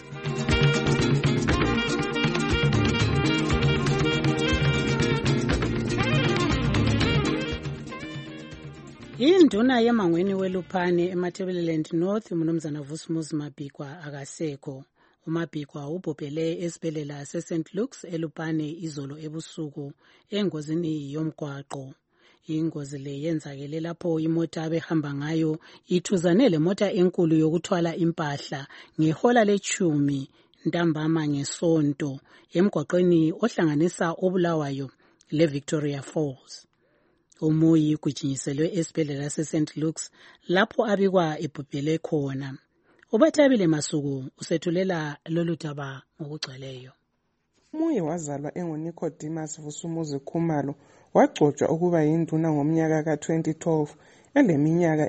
Induna yemangweni weLupane eMathebeleland North umnumzana Vusumuzi Mapikwa akasekho. uMapikwa ubhobhele esibhedlela seSt Luke's eLupane izolo ebusuku engozini yomgwaqo. Ingozi le yenzakele lapho imota abehamba ngayo ithuzane lemota enkulu yokuthwala impahla ngehola le-10 ntambama ngesonto emgwaqweni ohlanganisa oBulawayo leVictoria Falls. Umuyi kujinyiselwe esibhedlela seSt Luke's lapho abikwa ebhubhele khona. Ubathabile Masuku usethulela lolu daba ngokugcweleyo. Umuyi wazalwa enguNicodemus Vusumuzi Khumalo wagcotshwa ukuba yinduna ngomnyaka ka-2012 eleminyaka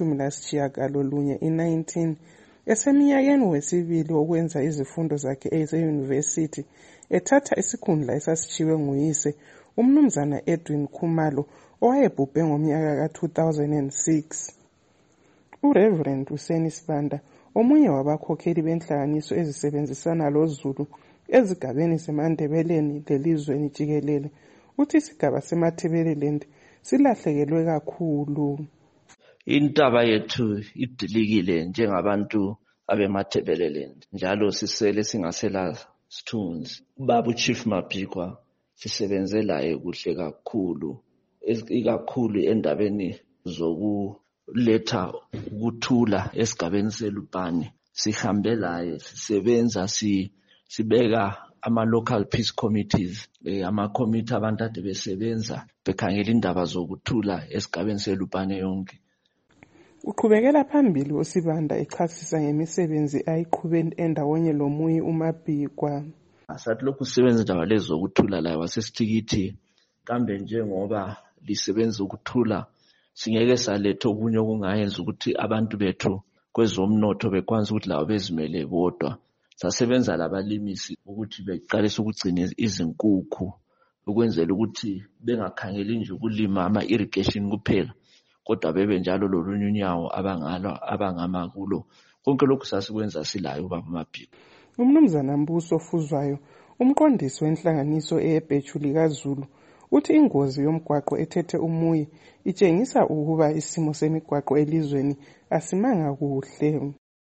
eli-19 i-19 eseminyakeni wesibili wokwenza izifundo zakhe eze-university ethatha isikhundla esasitshiwe nguyise umnumzana Edwin Khumalo owayebhubhe ngomnyaka ka-2006. uReverend Useni Sibanda omunye wabakhokheli benhlanganiso ezisebenzisana loZulu ezigabeni zeMandebeleni lelizweni jikelele uthi isigaba seMathebeleland silahlekelwe kakhulu. Intaba yethu idilikile njengabantu abemathebeleland njalo sisele singasela sithunzi. Baba uChief Mapikwa sisebenze laye kuhle kakhulu, ikakhulu endabeni zokuletha ukuthula esigabeni seLupane. Sihambe laye, sisebenza sibeka ama-local peace committees, ama-committee abantu ade besebenza bekhangela indaba zokuthula esigabeni seLupane yonke. Uqhubekela phambili uSibanda echasisa ngemisebenzi ayiqhube endawonye lomuyi uMapikwa. Asathi lokhu sisebenza indaba lezo zokuthula la wasesithikithi kambe njengoba lisebenza ukuthula singeke saletha okunye okungayenza ukuthi abantu bethu kwezomnotho bekwanisa ukuthi labo bezimele bodwa. Sasebenza labalimisi ukuthi beqalise ukugcina izinkukhu ukwenzela ukuthi bengakhangeli nje ukulima ama-irrigation kuphela kodwa bebe njalo lolunye unyawo abangama kulo. Konke lokhu sasikwenza silayo ubaba Mapikwa. Umnumzana Mbuso Fuzwayo umqondisi wenhlanganiso eyebheju likaZulu uthi ingozi yomgwaqo ethethe umuyi itshengisa ukuba isimo semigwaqo elizweni asimanga kuhle.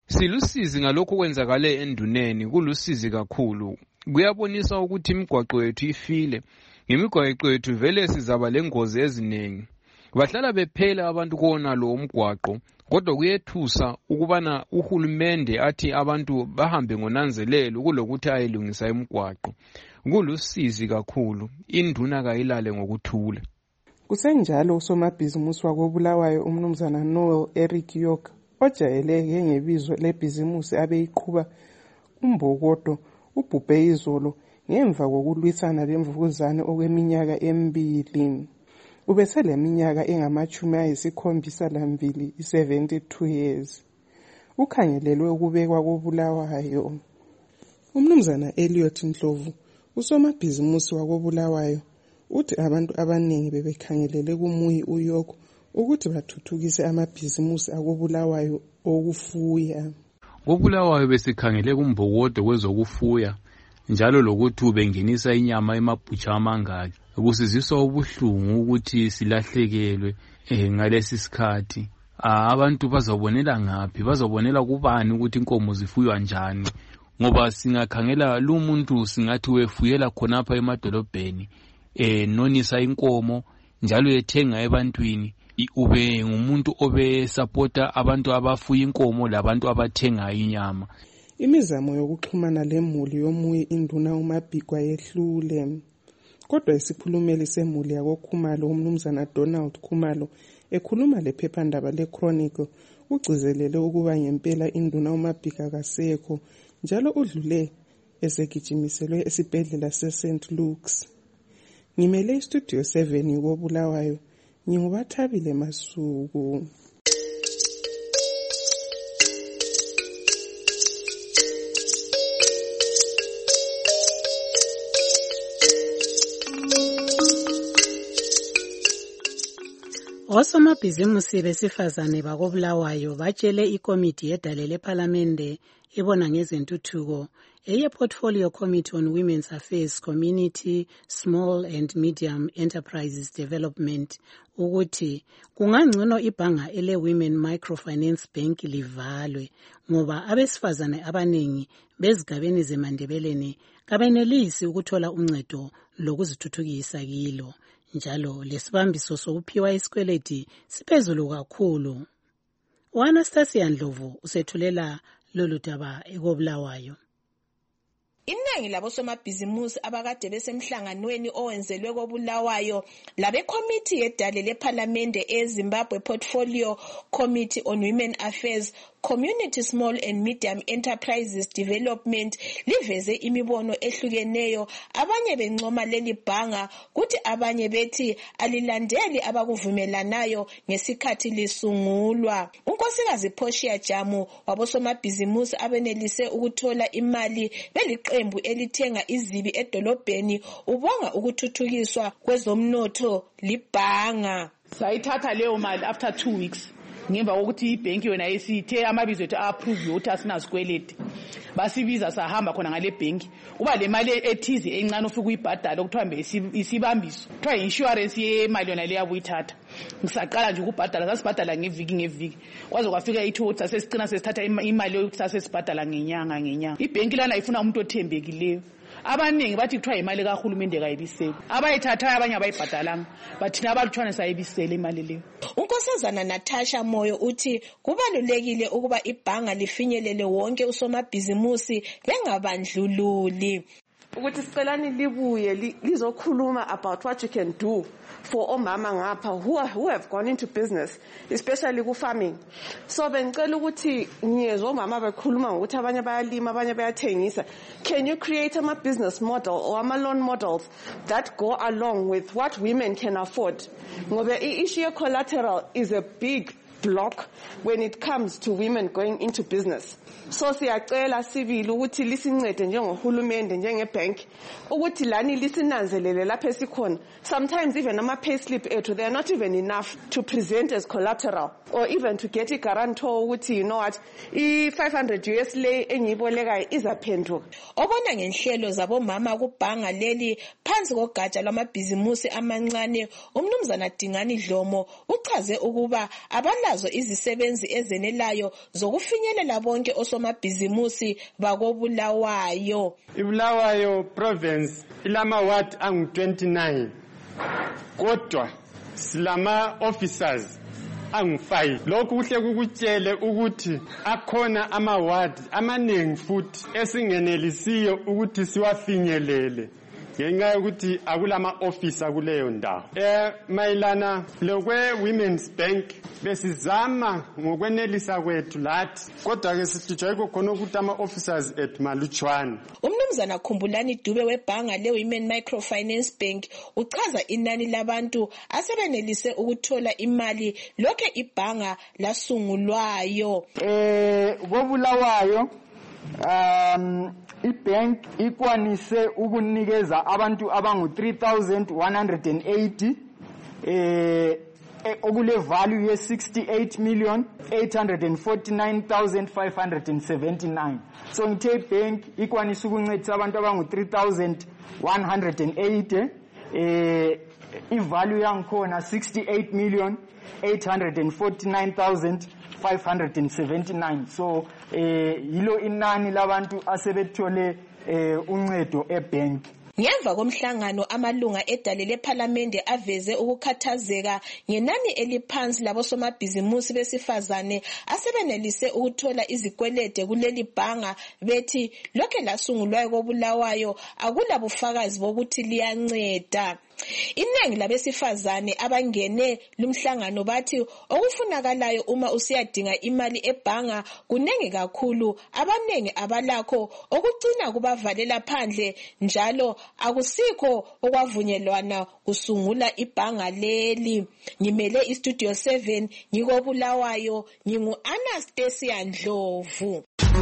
Silusizi ngalokho kwenzakale enduneni, kulusizi kakhulu. Kuyabonisa ukuthi imigwaqo yethu ifile. Ngemigwaqo yethu vele sizaba lengozi eziningi. Bahlala bephela abantu kona lo mgwaqo, kodwa kuyethusa ukubana uhulumende athi abantu bahambe ngonanzelelo kulokuthi ayilungisa imigwaqo. Kulusizi kakhulu, induna kayilale ngokuthula. Kusenjalo usomabhizimusi wakobulawayo umnumzana Noel Eric York ojayeleke ngebizo lebhizimusi abeyiqhuba uMbokodo ubhubhe izolo ngemva kokulwisana lemvukuzane okweminyaka 2. Ubeseleminyaka engama-72, 72 years. Ukhangelelwe ukubekwa kobulawayo. Umnumzana Elliot Ndlovu usomabhizimusi wakobulawayo uthi abantu abaningi bebekhangelele kuMuyi uYork ukuthi bathuthukise amabhizimusi akobulawayo okufuya. Kobulawayo besikhangele kuMbokodo kwezokufuya njalo lokuthi ubengenisa inyama emabhutsha amangaki. Kusiziswa ubuhlungu ukuthi silahlekelwe ngalesi sikhathi. Abantu bazobonela ngaphi? Bazobonela kubani ukuthi inkomo zifuywa njani? Ngoba singakhangela lo muntu singathi wefuyela khonapha emadolobheni nonisa inkomo njalo ethenga ebantwini, ube ngumuntu obe supporta abantu abafuya inkomo labantu abathenga inyama. Imizamo yokuxhumana lemuli yoMuyi induna uMabhikwa yehlule. Kodwa isikhulumeli semuli yakoKhumalo umnumzana Donald Khumalo ekhuluma lephephandaba leChronicle ugcizelele ukuba ngempela induna uMabhika kasekho njalo udlule esegijimiselwe esibhedlela seSt Luke's. Ngimele istudio 7 yokobulawayo, ngingubathabile Masuku. Osomabhizimusi besifazane bakobulawayo batshele ikomiti yedale lephalamende ibona ngezentuthuko eye-Portfolio Committee on Women's Affairs, Community, Small and Medium Enterprises Development ukuthi kungangcono ibhanga ele-Women Microfinance Bank livalwe ngoba abesifazane abaningi bezigabeni zeMandebeleni kabenelisi ukuthola uncedo lokuzithuthukisa kilo. Njalo lesibambiso sokuphiwa isikweleti siphezulu kakhulu. U-Anastasia Ndlovu usethulela lolu daba ekobulawayo. Iningi labosomabhizimusi abakade besemhlanganweni owenzelwe kobulawayo labekomiti yedale lephalamende eZimbabwe Portfolio Committee on Women Affairs, Community, Small and Medium Enterprises Development liveze imibono ehlukeneyo. Abanye bencoma leli bhanga kuthi abanye bethi alilandeli abakuvumelanayo ngesikhathi lisungulwa. Unkosikazi Portia Jamu wabosomabhizimusi abenelise ukuthola imali beliqembu elithenga izibi edolobheni ubonga ukuthuthukiswa kwezomnotho libhanga. Sayithatha leyo mali after 2 weeks. Ngemva kokuthi ibhenki yona isithe amabizo ethu approve ukuthi asinazikweleti. Basibiza sahamba khona ngale bhenki. Uba le mali ethizi encane ufika uyibhadala okuthiwa isibambiso. Kuthiwa insurance yemali yona leya buyithatha. Ngisaqala nje ukubhadala sasibhadala ngeviki. Kwaze kwafika ithuthi sasesicina sesithatha imali yokusasesibhadala ngenyanga. Ibhenki lana ifuna umuntu othembekileyo. Abaningi bathi kuthiwa imali kahulumende kayibisele. Abayithathayo abanye abayibhadalanga. Bathina abalutshwane sayibisele imali leyo. Unkosazana Natasha Moyo uthi kubalulekile ukuba ibhanga lifinyelele wonke usomabhizimusi lengabandlululi. Ukuthi sicelani libuye lizokhuluma about what you can do for omama ngapha who have gone into business, especially ku farming. So bengicela ukuthi ngiyezwe omama bekhuluma ngokuthi abanye bayalima abanye bayathengisa. Can you create a business model or a loan models that go along with what women can afford? Ngoba i-issue of collateral is a big block when it comes to women going into business. So siyacela sibili ukuthi lisincede njengohulumende njengebank ukuthi lani lisinanzelele lapha esikhona. Sometimes even ama payslip ethu they are not even enough to present as collateral or even to get a guarantor ukuthi you know what i-500 US lay engiyibolekayo izaphenduka. Obona ngenhlelo zabomama kubhanga leli phansi kogatsha lwamabhizimusi amancane umnumzana Dingani Dlomo uchaze ukuba abala abalazo izisebenzi ezenelayo zokufinyelela bonke osomabhizimusi bakobulawayo. iBulawayo province ilama ward angu-29 kodwa silama officers angu-5. Lokhu kuhle kukutshele ukuthi akhona ama-ward amaningi futhi esingenelisiyo ukuthi siwafinyelele ngenxa yokuthi akulama officer kuleyo ndawo. Mayelana lokwe-Women's Bank besizama ngokwenelisa kwethu lathi kodwa ke sihlutshwa yikho khona ukuthi ama-officers ethu malutshwana. Umnumzana Khumbulani Dube webhanga le-Women Microfinance Bank uchaza inani labantu asebenelise ukuthola imali lokhe ibhanga lasungulwayo. Kobulawayo ibank ikwanise ukunikeza abantu abangu 3,180 okule value ye 68,849,579. So ngithe ibank ikwanise ukuncedisa abantu abangu 3,180 ivalue yangikhona 68,849,579. So yilo inani labantu asebethole uncedo ebank. Ngemva komhlangano amalunga edale lePhalamende aveze ukukhathazeka ngenani eliphansi labosomabhizimusi besifazane asebenelise ukuthola izikwelede kuleli bhanga bethi lokhe lasungulwayo kobulawayo akula bufakazi bokuthi liyanceda. Inengi labesifazane abangene lumhlangano bathi okufunakalayo uma usiyadinga imali ebhanga kunengi kakhulu, abanengi abalakho okucina kubavalela phandle njalo akusikho okwavunyelwana kusungula ibhanga leli. Ngimele iStudio 7 ngikobulawayo, ngingu-Anastasia Ndlovu.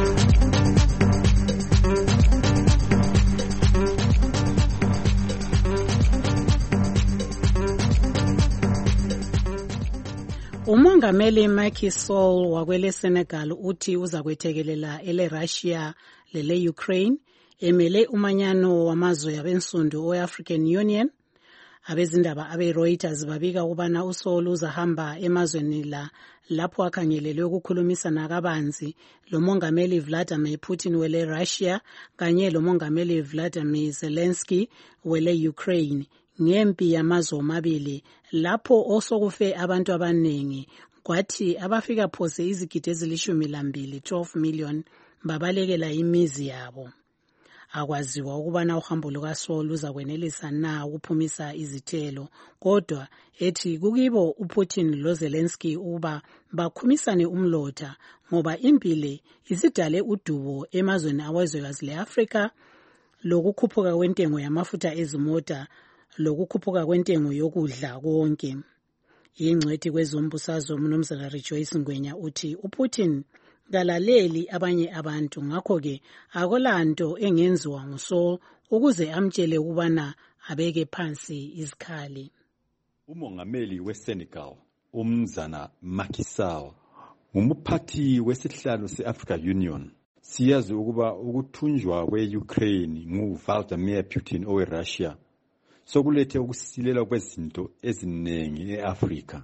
Umongameli Macky Sall wakwele Senegal uthi uza kwethekelela ele Russia lele Ukraine emele umanyano wamazwe abensundu we-African Union. Abezindaba abe-Reuters babika ukubana uSall uzahamba emazweni lapho akhangelelwe ukukhulumisana kabanzi lomongameli Vladimir Putin wele Russia kanye lomongameli Vladimir Zelensky wele Ukraine ngempi yamazwe omabili lapho osokufe abantu abanengi kwathi abafika phose izigidi ezili-12 12 million babalekela imizi yabo. Akwaziwa ukubana uhambo lukaSall uzakwenelisa na ukuphumisa izithelo, kodwa ethi kukibo uPutin loZelensky uba bakhumisane umlotha ngoba impile izidale udubo emazweni awezwekazi le-Afrika, lokukhuphuka kwentengo yamafutha ezimota lokukhuphuka kwentengo yokudla konke. Ingcwethi kwezombusazwe uMnumzana Rejoice Ngwenya uthi uPutin kalaleli abanye abantu, ngakho-ke akulanto engenziwa nguSall ukuze amtshele ukubana abeke phansi izikhali. Umongameli weSenegal uMnumzana Macky Sall ngumphathi wesihlalo se-Africa Union. Siyazi ukuba ukuthunjwa kwe-Ukraine nguVladimir Putin owe-Russia sokulethe ukusilela kwezinto eziningi e-Afrika.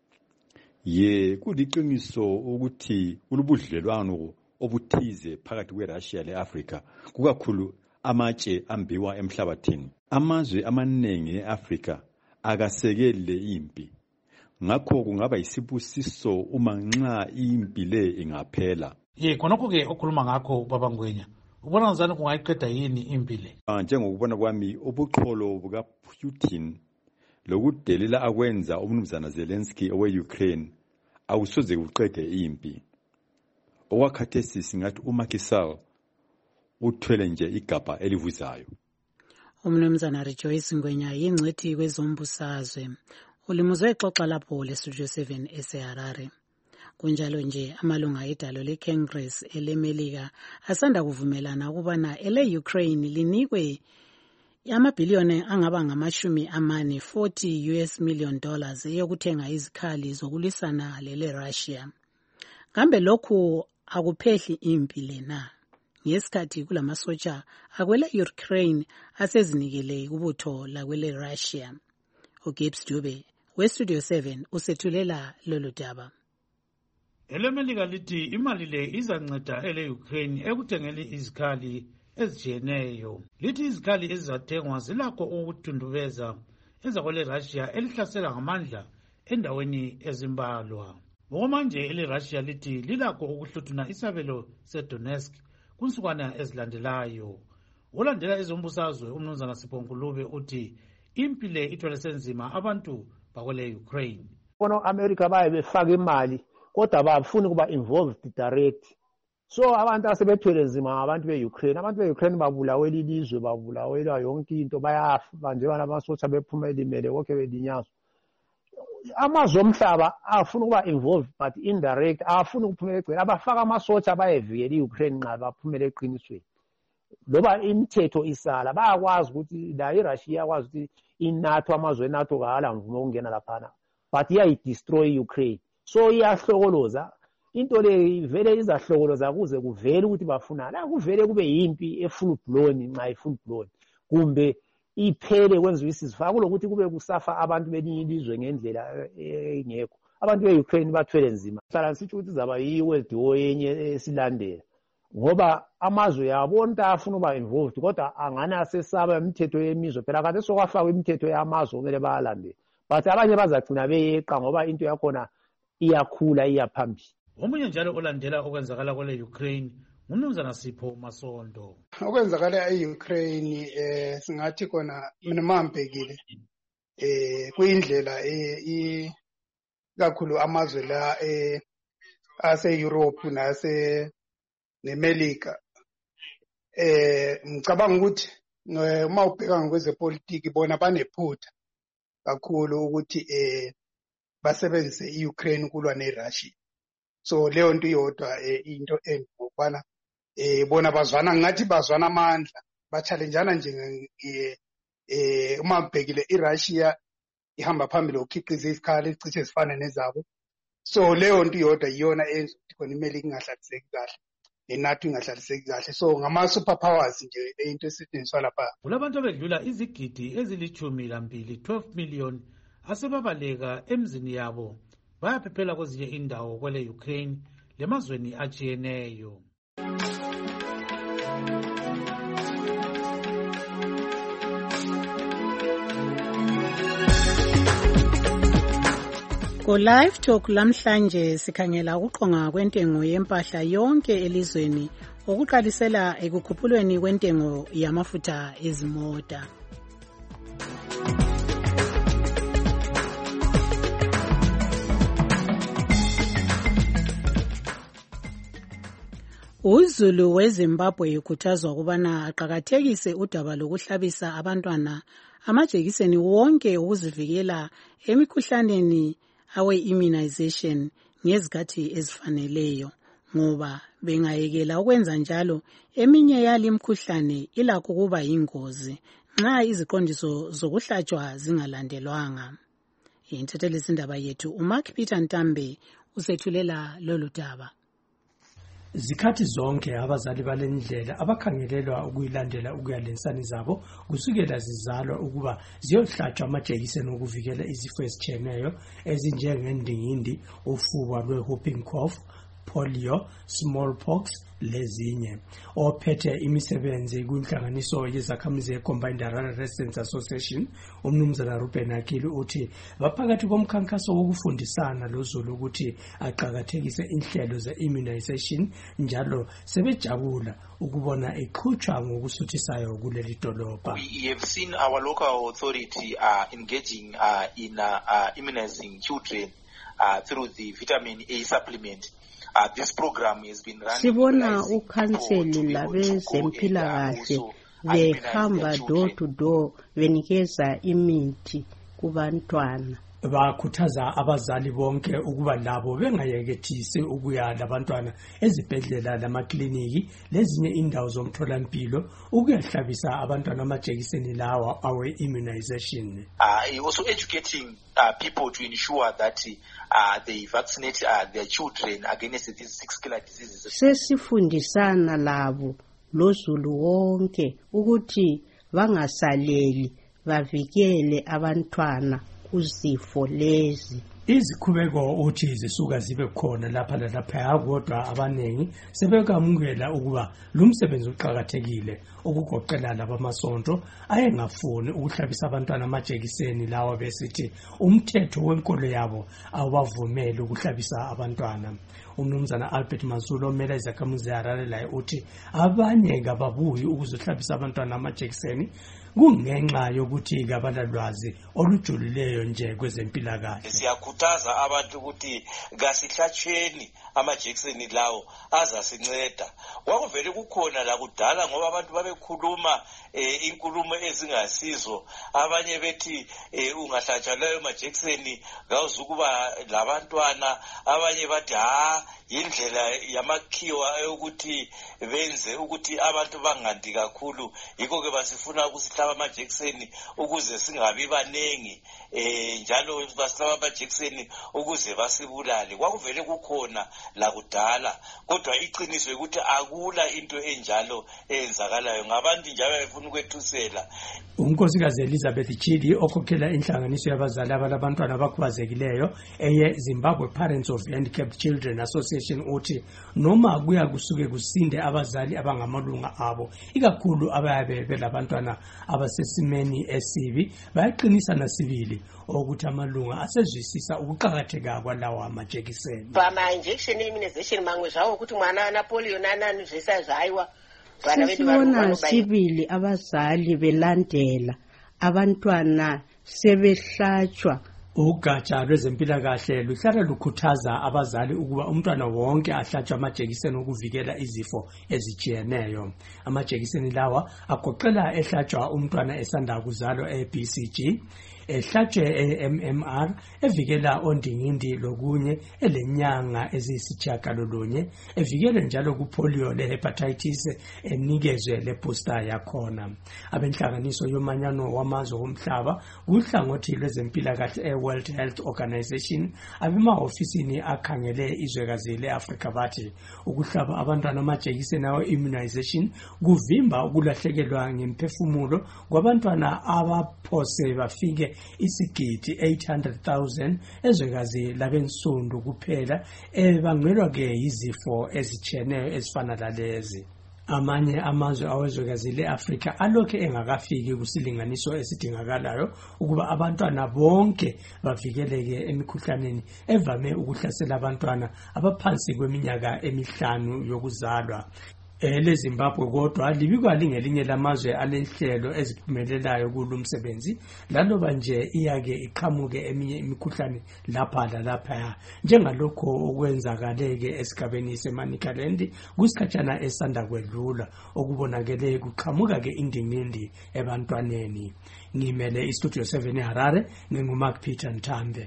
Kuliqiniso ukuthi kulubudlelwano obuthize phakathi kweRussia le-Afrika, kukakhulu amatshe ambiwa emhlabathini. Amazwe amaningi e-Afrika akasekele impi, ngakho kungaba yisibusiso uma nxa impi le ingaphela. Khonokho-ke okhuluma ngakho Baba Ngwenya, ubona ngazani kungayiqeda yini impi le? Njengokubona kwami ubuxholo bukaPutin lokudelela akwenza uMnumzana Zelensky owe-Ukraine awusoze kuqede impi. Okwakhathesi singathi uMacky Sall uthwele nje igabha elivuzayo. Umnumzana Rejoice Ngwenya yingcwethi kwezombusazwe. Ulimuzwe xoxa lapho leStudio 7 eseHarare. Kunjalo nje amalunga edalo leCongress eleMelika asanda kuvumelana ukubana ele-Ukraine linikwe amabhiliyoni angaba ngama-40 US million dollars eyokuthenga izikhali zokulwisana lele-Russia. Kambe lokhu akuphehli impi lena ngesikhathi kulamasotsha akwele-Ukraine asezinikele kubutho lakwele-Russia. uGibbs Dube weStudio 7 usethulela lolu daba. Elemelika lithi imali le izanceda ele-Ukraine ekuthengeni izikhali ezijiyeneyo. Lithi izikhali ezizathengwa zilakho ukuthundubeza emva kwele-Russia elihlasela ngamandla endaweni ezimbalwa. Ngokomanje ele-Russia lithi lilakho ukuhluthuna isabelo seDonetsk kunsukwana ezilandelayo. Olandela ezombusazwe umnumzana Sipho Ngulube uthi impi le ithwalise nzima abantu bakwele-Ukraine. Bona America baye befaka imali kodwa bafuni kuba involved direct. So abantu asebethwele nzima abantu be-Ukraine. Abantu be-Ukraine babulawela ilizwe, babulawela yonke into, bayafa njengana amasosha bephuma elimele konke belinyazwa. Amazwe omhlaba afuna kuba involved but indirect, afuna ukuphumela egcina. Abafaka amasosha bayevikela i-Ukraine nqa baphumela eqinisweni. Loba imithetho isala bayakwazi ukuthi la iRussia iyakwazi ukuthi inato amazwe eNato kala mvumo ukungena laphana, but iyayidestroy i-Ukraine. So iyahlokoloza into le ivele izahlokoloza kuze kuvele ukuthi bafuna la kuvele kube yimpi efull blown nxa ifull blown kumbe iphele kwenziwa isizifaka kulokuthi kube kusafa abantu belinye ilizwe ngendlela engekho. Abantu be-Ukraine bathwele nzima. Hlala sithi ukuthi zaba yi-World War yenye esilandela ngoba amazwe yabona afuna uba involved kodwa angani asesaba imithetho yemizwe. Phela kade sokwafakwa imithetho yamazwe okumele bayalandela, but abanye bazagcina beyeqa ngoba into yakhona iyakhula iyaphambili. Omunye njalo olandela okwenzakala kwele-Ukraine ngumnumzana Sipho Masondo. Okwenzakala e-Ukraine singathi khona mina mambhekile kuyindlela kakhulu amazwe la ase-Europe nemelika ngicabanga ukuthi uma ubheka ngokwezepolitiki bona banephutha kakhulu ukuthi basebenzise i-Ukraine kulwa ne-Russia. So leyo nto iyodwa into embi ngokubana bona bazwana ngathi bazwana amandla, ba-challengeana nje uma ubhekile i-Russia ihamba phambili ukukhiqiza izikhali ezicishe zifana nezabo. So leyo nto iyodwa iyona enza ukuthi khona imelika ingahlaliseki kahle, neNato ingahlaliseki kahle. So ngama-superpowers nje into esetshenziswa lapha. Kulabantu abedlula izigidi ezili-12 million asebabaleka emzini yabo bayaphephela kwezinye indawo kwele-Ukraine lemazweni ajiyeneyo. Ku-Live Talk lamhlanje sikhangela ukuqonga kwentengo yempahla yonke elizweni okuqalisela ekukhuphulweni kwentengo yamafutha ezimota. UZulu weZimbabwe ukhuthazwa ukubana aqakathekise udaba lokuhlabisa abantwana amajekiseni wonke ukuzivikela emikhuhlaneni awe-immunization ngezikhathi ezifaneleyo, ngoba bengayekela ukwenza njalo eminye yali mkhuhlane ilakho kuba yingozi nxa iziqondiso zokuhlatshwa zingalandelwanga. Inthethelizindaba yethu uMark Peter Ntambe usethulela lolu daba. Zikhathi zonke abazali balendlela abakhangelelwa ukuyilandela ukuyalensani zabo kusukela zizalwa ukuba ziyohlatshwa amajekiseni okuvikela izifo ezitshiyeneyo ezinjengendingindi, ufuba lwe-whooping cough, polio, smallpox lezinye. Ophethe imisebenzi kwinhlanganiso yezakhamizi ye-Combined Rural Residents Association umnumzana Ruben Akili uthi baphakathi komkhankaso wokufundisana loZulu ukuthi aqakathekise inhlelo ze-immunization njalo sebejabula ukubona iqhutshwa ngokusuthisayo kuleli dolobha. We have seen our local authority engaging in immunizing children through the vitamin A supplement. This program has been running. Sibona ukhanseli labezempilakahle behamba door to door benikeza imithi kubantwana. Bakhuthaza abazali bonke ukuba labo bengayekethisi ukuya labantwana ezibhedlela lamakliniki lezinye indawo zomtholampilo ukuyahlabisa abantwana amajekiseni lawa awe immunization. Also educating people to ensure that they vaccinate their children against these 6 killer diseases. Sesifundisana labo loZulu wonke ukuthi bangasaleli bavikele abantwana kuzifo lezi. Izikhubeko uthi zisuka zibe khona lapha lalapha, kodwa abaningi sebekamukela ukuba lo msebenzi uqhakathekile, ukugoqela labamasonto ayengafuni ukuhlabisa abantwana amajekiseni lawa besithi umthetho wenkolo yabo awubavumeli ukuhlabisa abantwana. Umnumzana Albert Mazulo omela izakhamuzi zeHarare laye uthi abanye kababuyi ukuzohlabisa abantwana amajekiseni kungenxa yokuthi kabalalwazi olujulileyo nje kwezempilakahle. Siyakhuthaza abantu ukuthi kasihlatsheni amajekiseni lawo azasinceda. Kwakuvele kukhona la kudala ngoba abantu babekhuluma inkulumo ezingasizo, abanye bethi ungahlatshwa layo majekiseni kawuzukuba labantwana, abanye bathi yindlela yamakhiwa ukuthi benze ukuthi abantu bangandi kakhulu, yikho ke basifuna ukusihlaba amajekiseni ukuze singabi banengi, njalo basihlaba amajekiseni ukuze basibulale. Kwakuvele kukhona la kudala, kodwa iqiniso ukuthi akula into enjalo eyenzakalayo, ngabantu njalo befuna ukwethusela. Unkosikazi Elizabeth Chidi okhokhela inhlanganiso yabazali abalabantwana abakhubazekileyo eye Zimbabwe Parents of Handicapped Children Association uthi noma kuya kusuke kusinde abazali abangamalunga abo, ikakhulu abayabe belabantwana abasesimeni esibi, bayaqinisa nasibili ukuthi amalunga asezwisisa ukuqhakatheka kwalawo amajekiseni. Bama injection immunization mangwe zvawo ukuthi mwana ana polio nanani zvisazaiwa. Sesibona sibili abazali belandela abantwana sebehlatshwa. Ugatsha lwezempilakahle luhlala lukhuthaza abazali ukuba umntwana wonke ahlatshwe amajekiseni okuvikela izifo ezijiyeneyo. Amajekiseni lawa agoqela ehlatshwa umntwana esanda kuzalwa e-BCG, ehlatshwe e-MMR evikela ondingindi lokunye elenyanga eziyisitshiyagalolunye, evikele njalo kupolio le-hepatitis enikezwe le-booster yakhona. Abenhlanganiso yomanyano wamazwe omhlaba kuhlangothi lwezempilakahle e-World Health Organization abemahofisini akhangele izwekazi le-Afrika bathi ukuhlaba abantwana amajekiseni awe-immunization kuvimba ukulahlekelwa ngemphefumulo kwabantwana abaphose bafike isigidi 800,000 ezwekazi labensundu kuphela ebangelwa ke izifo ezijiyeneyo ezifana lalezi. Amanye amazwe awezwekazi le-Afrika alokhe engakafiki kusilinganiso esidingakalayo ukuba abantwana bonke bavikeleke emikhuhlaneni evame ukuhlasela abantwana abaphansi kweminyaka emihlanu yokuzalwa. LeZimbabwe kodwa libikwa lingelinye lamazwe alenhlelo eziphumelelayo kulo msebenzi, laloba nje iyake iqhamuke eminye imikhuhlane lapha lalapha, njengalokho okwenzakaleke esigabeni seManicaland kusikhatshana esanda kwedlula okubonakele kuqhamuka ke indingindi ebantwaneni. Ngimele iStudio 7 eHarare, nginguMark Peter Nthambe.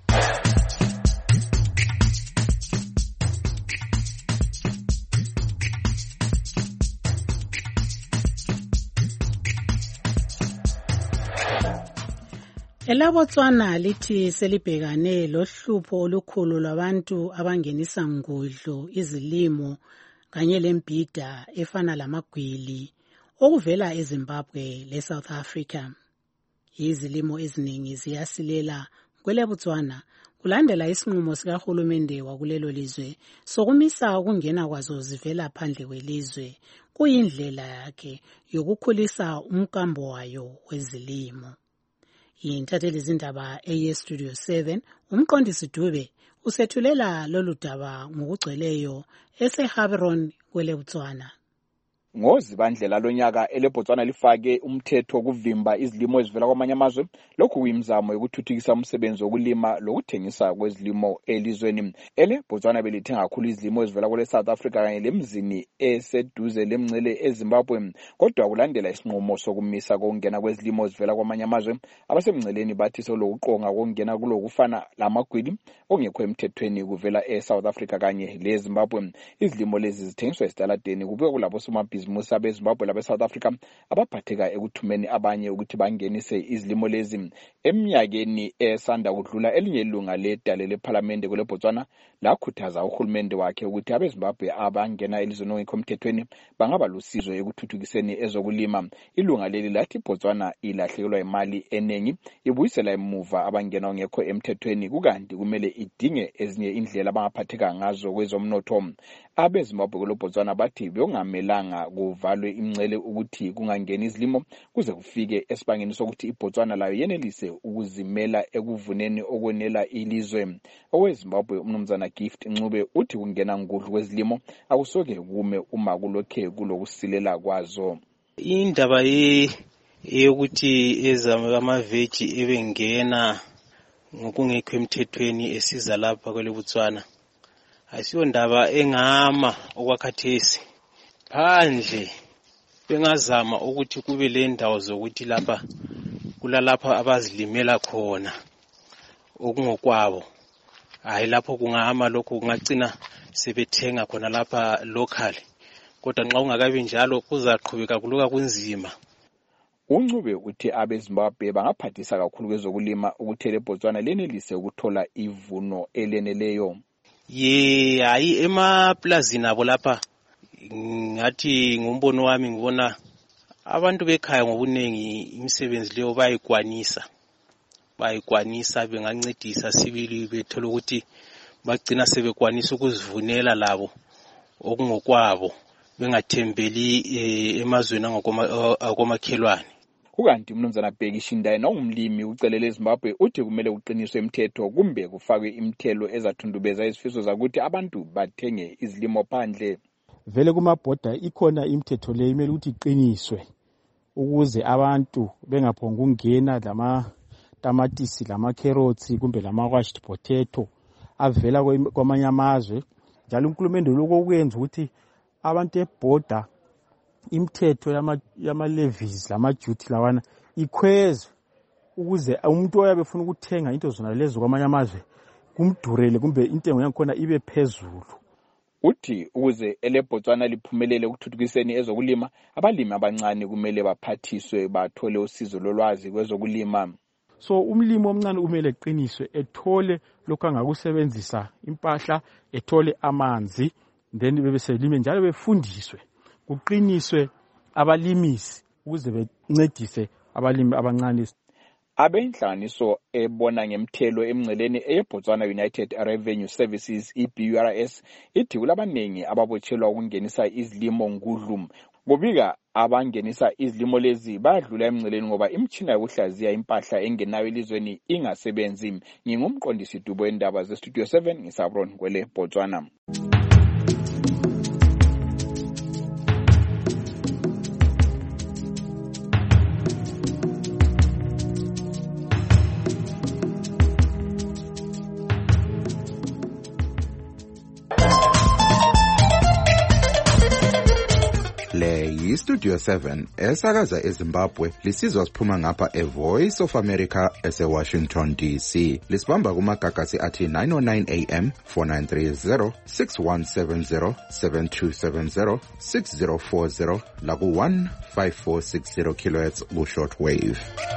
ElaBotswana lithi selibhekane lohlupho olukhulu lwabantu abangenisa ngudlu, izilimo kanye lembhida efana lamagwili okuvela eZimbabwe leSouth Africa. Izilimo eziningi ziyasilela kweleBotswana kulandela isinqumo sikahulumende wakulelo lizwe sokumisa ukungena kwazo zivela phandle kwelizwe. Kuyindlela yakhe yokukhulisa umkambo wayo wezilimo. Yintatheli zindaba eyeStudio 7 umqondisi Dube usethulela lolu daba ngokugcweleyo eseHaberon kweleBotswana. Ngozibandlela lonyaka eleBotswana lifake umthetho wokuvimba izilimo ezivela kwamanye amazwe. Lokhu kuyimizamo yokuthuthukisa umsebenzi wokulima lokuthengisa kwezilimo elizweni. EleBotswana belithenga kakhulu izilimo ezivela kule South Africa kanye lemzini eseduze lemngcele eZimbabwe, kodwa kulandela isinqumo sokumisa kokungena kwezilimo ezivela kwamanye amazwe, abasemngceleni bathi solokuqonga kokungena kulokufana lamagwili ongekho emthethweni kuvela eSouth Africa kanye leZimbabwe. Izilimo lezi zithengiswa esitaladeni kube kulabo somabhizinisi abosomabhizimusi abeZimbabwe labe-South Africa abaphatheka ekuthumeni abanye ukuthi bangenise izilimo lezi. Eminyakeni esanda kudlula elinye ilunga ledale lephalamende kule Botswana lakhuthaza uhulumende wakhe ukuthi abeZimbabwe abangena elizweni ongekho emthethweni bangaba lusizo ekuthuthukiseni ezokulima. Ilunga leli lathi Botswana ilahlekelwa imali eningi ibuyisela emuva abangena ongekho emthethweni kukanti kumele idinge ezinye indlela abangaphatheka ngazo kwezomnotho. AbeZimbabwe kule Botswana bathi bekungamelanga kuvalwe imncele ukuthi kungangeni izilimo kuze kufike esibangeni sokuthi iBotswana layo yenelise ukuzimela ekuvuneni okwenela ilizwe. OweZimbabwe umnumzana Gift Ncube uthi kungena ngudlu kwezilimo akusoke kume uma kulokhe kulokusilela kwazo. Indaba yokuthi ezamaveji ebengena ngokungekho emthethweni esiza lapha kwele Botswana asiyo ndaba engama okwakhathesi. Phandle bengazama ukuthi kube le ndawo zokuthi lapha kulalapha abazilimela khona okungokwabo. Hayi lapho kungahama lokho kungagcina sebethenga khona lapha local. Kodwa nxa ungakabi njalo kuzaqhubeka kuluka kunzima. Uncube uthi abeZimbabwe bangaphathisa kakhulu kwezokulima ukuthi leBotswana lenelise ukuthola ivuno eleneleyo. Hayi emaplazini abo lapha ngathi ngombono wami ngibona abantu bekhaya ngobunengi imisebenzi leyo bayikwanisa bengancedisa sibili bethola ukuthi bagcina sebekwanisa ukuzivunela labo okungokwabo bengathembeli emazweni akomakhelwane. Kukanti umnumzana Bheki Shindayi nongumlimi ucelele eZimbabwe uthi kumele kuqiniswe imithetho kumbe kufakwe imithelo ezathundubeza izifiso zakuthi abantu bathenge izilimo phandle. Vele kumabhoda ikhona imithetho le imele ukuthi iqiniswe ukuze abantu bengaphonga ukungena lama-tamatisi lama-carrots kumbe lama-washed potato avela kwamanye amazwe. Njalo uNkulunkulu lokho ukwenza ukuthi abantu ebhoda imithetho yama-levies lama-duty lawana ikhwezwe ukuze umuntu oyabe efuna ukuthenga into zona lezo kwamanye amazwe kumdurele kumbe intengo yakhona ibe phezulu. Uthi ukuze eleBotswana liphumelele ukuthuthukiseni ezokulima abalimi abancane kumele baphathiswe bathole usizo lolwazi kwezokulima. So umlimi omncane umele eqiniswe ethole lokho angakusebenzisa impahla ethole amanzi then bebeselime njalo befundiswe kuqiniswe abalimisi ukuze bencedise abalimi abancane. Abenhlanganiso ebona ngemthelo emnceleni eyeBotswana United Revenue Services EBURS ithi kulabaningi ababotshelwa ukungenisa izilimo ngudlu. Kubika abangenisa izilimo lezi badlula emnceleni ngoba imtshina yokuhlaziya impahla engenayo elizweni ingasebenzi. Ngingumqondisi Dubo endaba zeStudio 7 ngisabron kwele Botswana. Studio 7 esakaza eZimbabwe lisizwa siphuma ngapha eVoice of America eseWashington DC. Lisibamba kumagagasi athi 909 AM 4930 6170 7270 6040 laku 15460 kHz ku shortwave.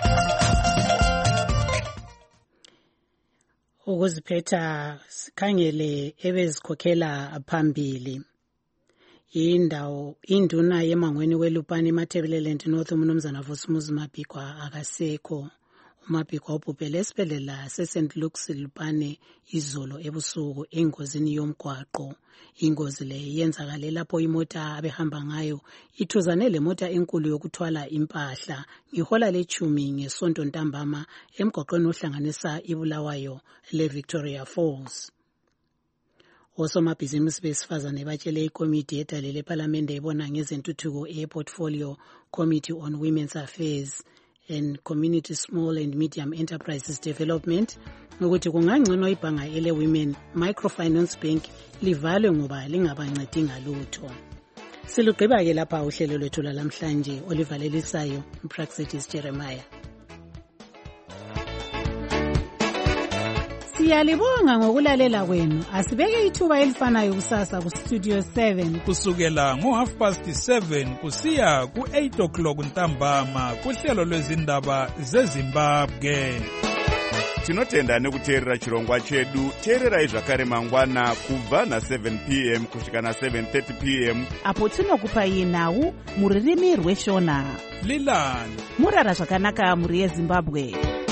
Ukuziphetha sikhangele ebezikhokhela phambili. Induna yemangweni welupani eMatabeleland North umnumzana Vusumuzi Mabhikwa akasekho. uMabhikwa ubhubhele esibhedlela seSt Luke's Lupane izolo ebusuku engozini yomgwaqo. Ingozi le yenzakale lapho imota abehamba ngayo ithuzane lemota enkulu yokuthwala impahla ngehola lechumi ngesonto ntambama emgwaqweni ohlanganisa iBulawayo leVictoria Falls. Osomabhizinisi besifazane batshele ikomiti edale lePhalamende ebona ngezentuthuko ePortfolio Committee on Women's Affairs and Community Small and Medium Enterprises Development ukuthi kungangcono ibhanga ele-Women Microfinance Bank livalwe ngoba lingabancedi ngalutho. Silugqiba-ke lapha uhlelo lwethu lwalamhlanje olivalelisayo Praxitis Jeremiah. Siyalibonga ngokulalela kwenu. Asibeke ithuba elifanayo kusasa ku Studio 7 kusukela ngo7:30 kusiya ku8 ntambama kuhlelo lwezindaba zeZimbabwe. Tinotenda nekuteerera chirongwa chedu. Teererai zvakare mangwana kubva na7 p.m. kusvika na7:30 p.m. apo tinokupai nhau mururimi rweshona. Lilani murara zvakanaka muri yeZimbabwe.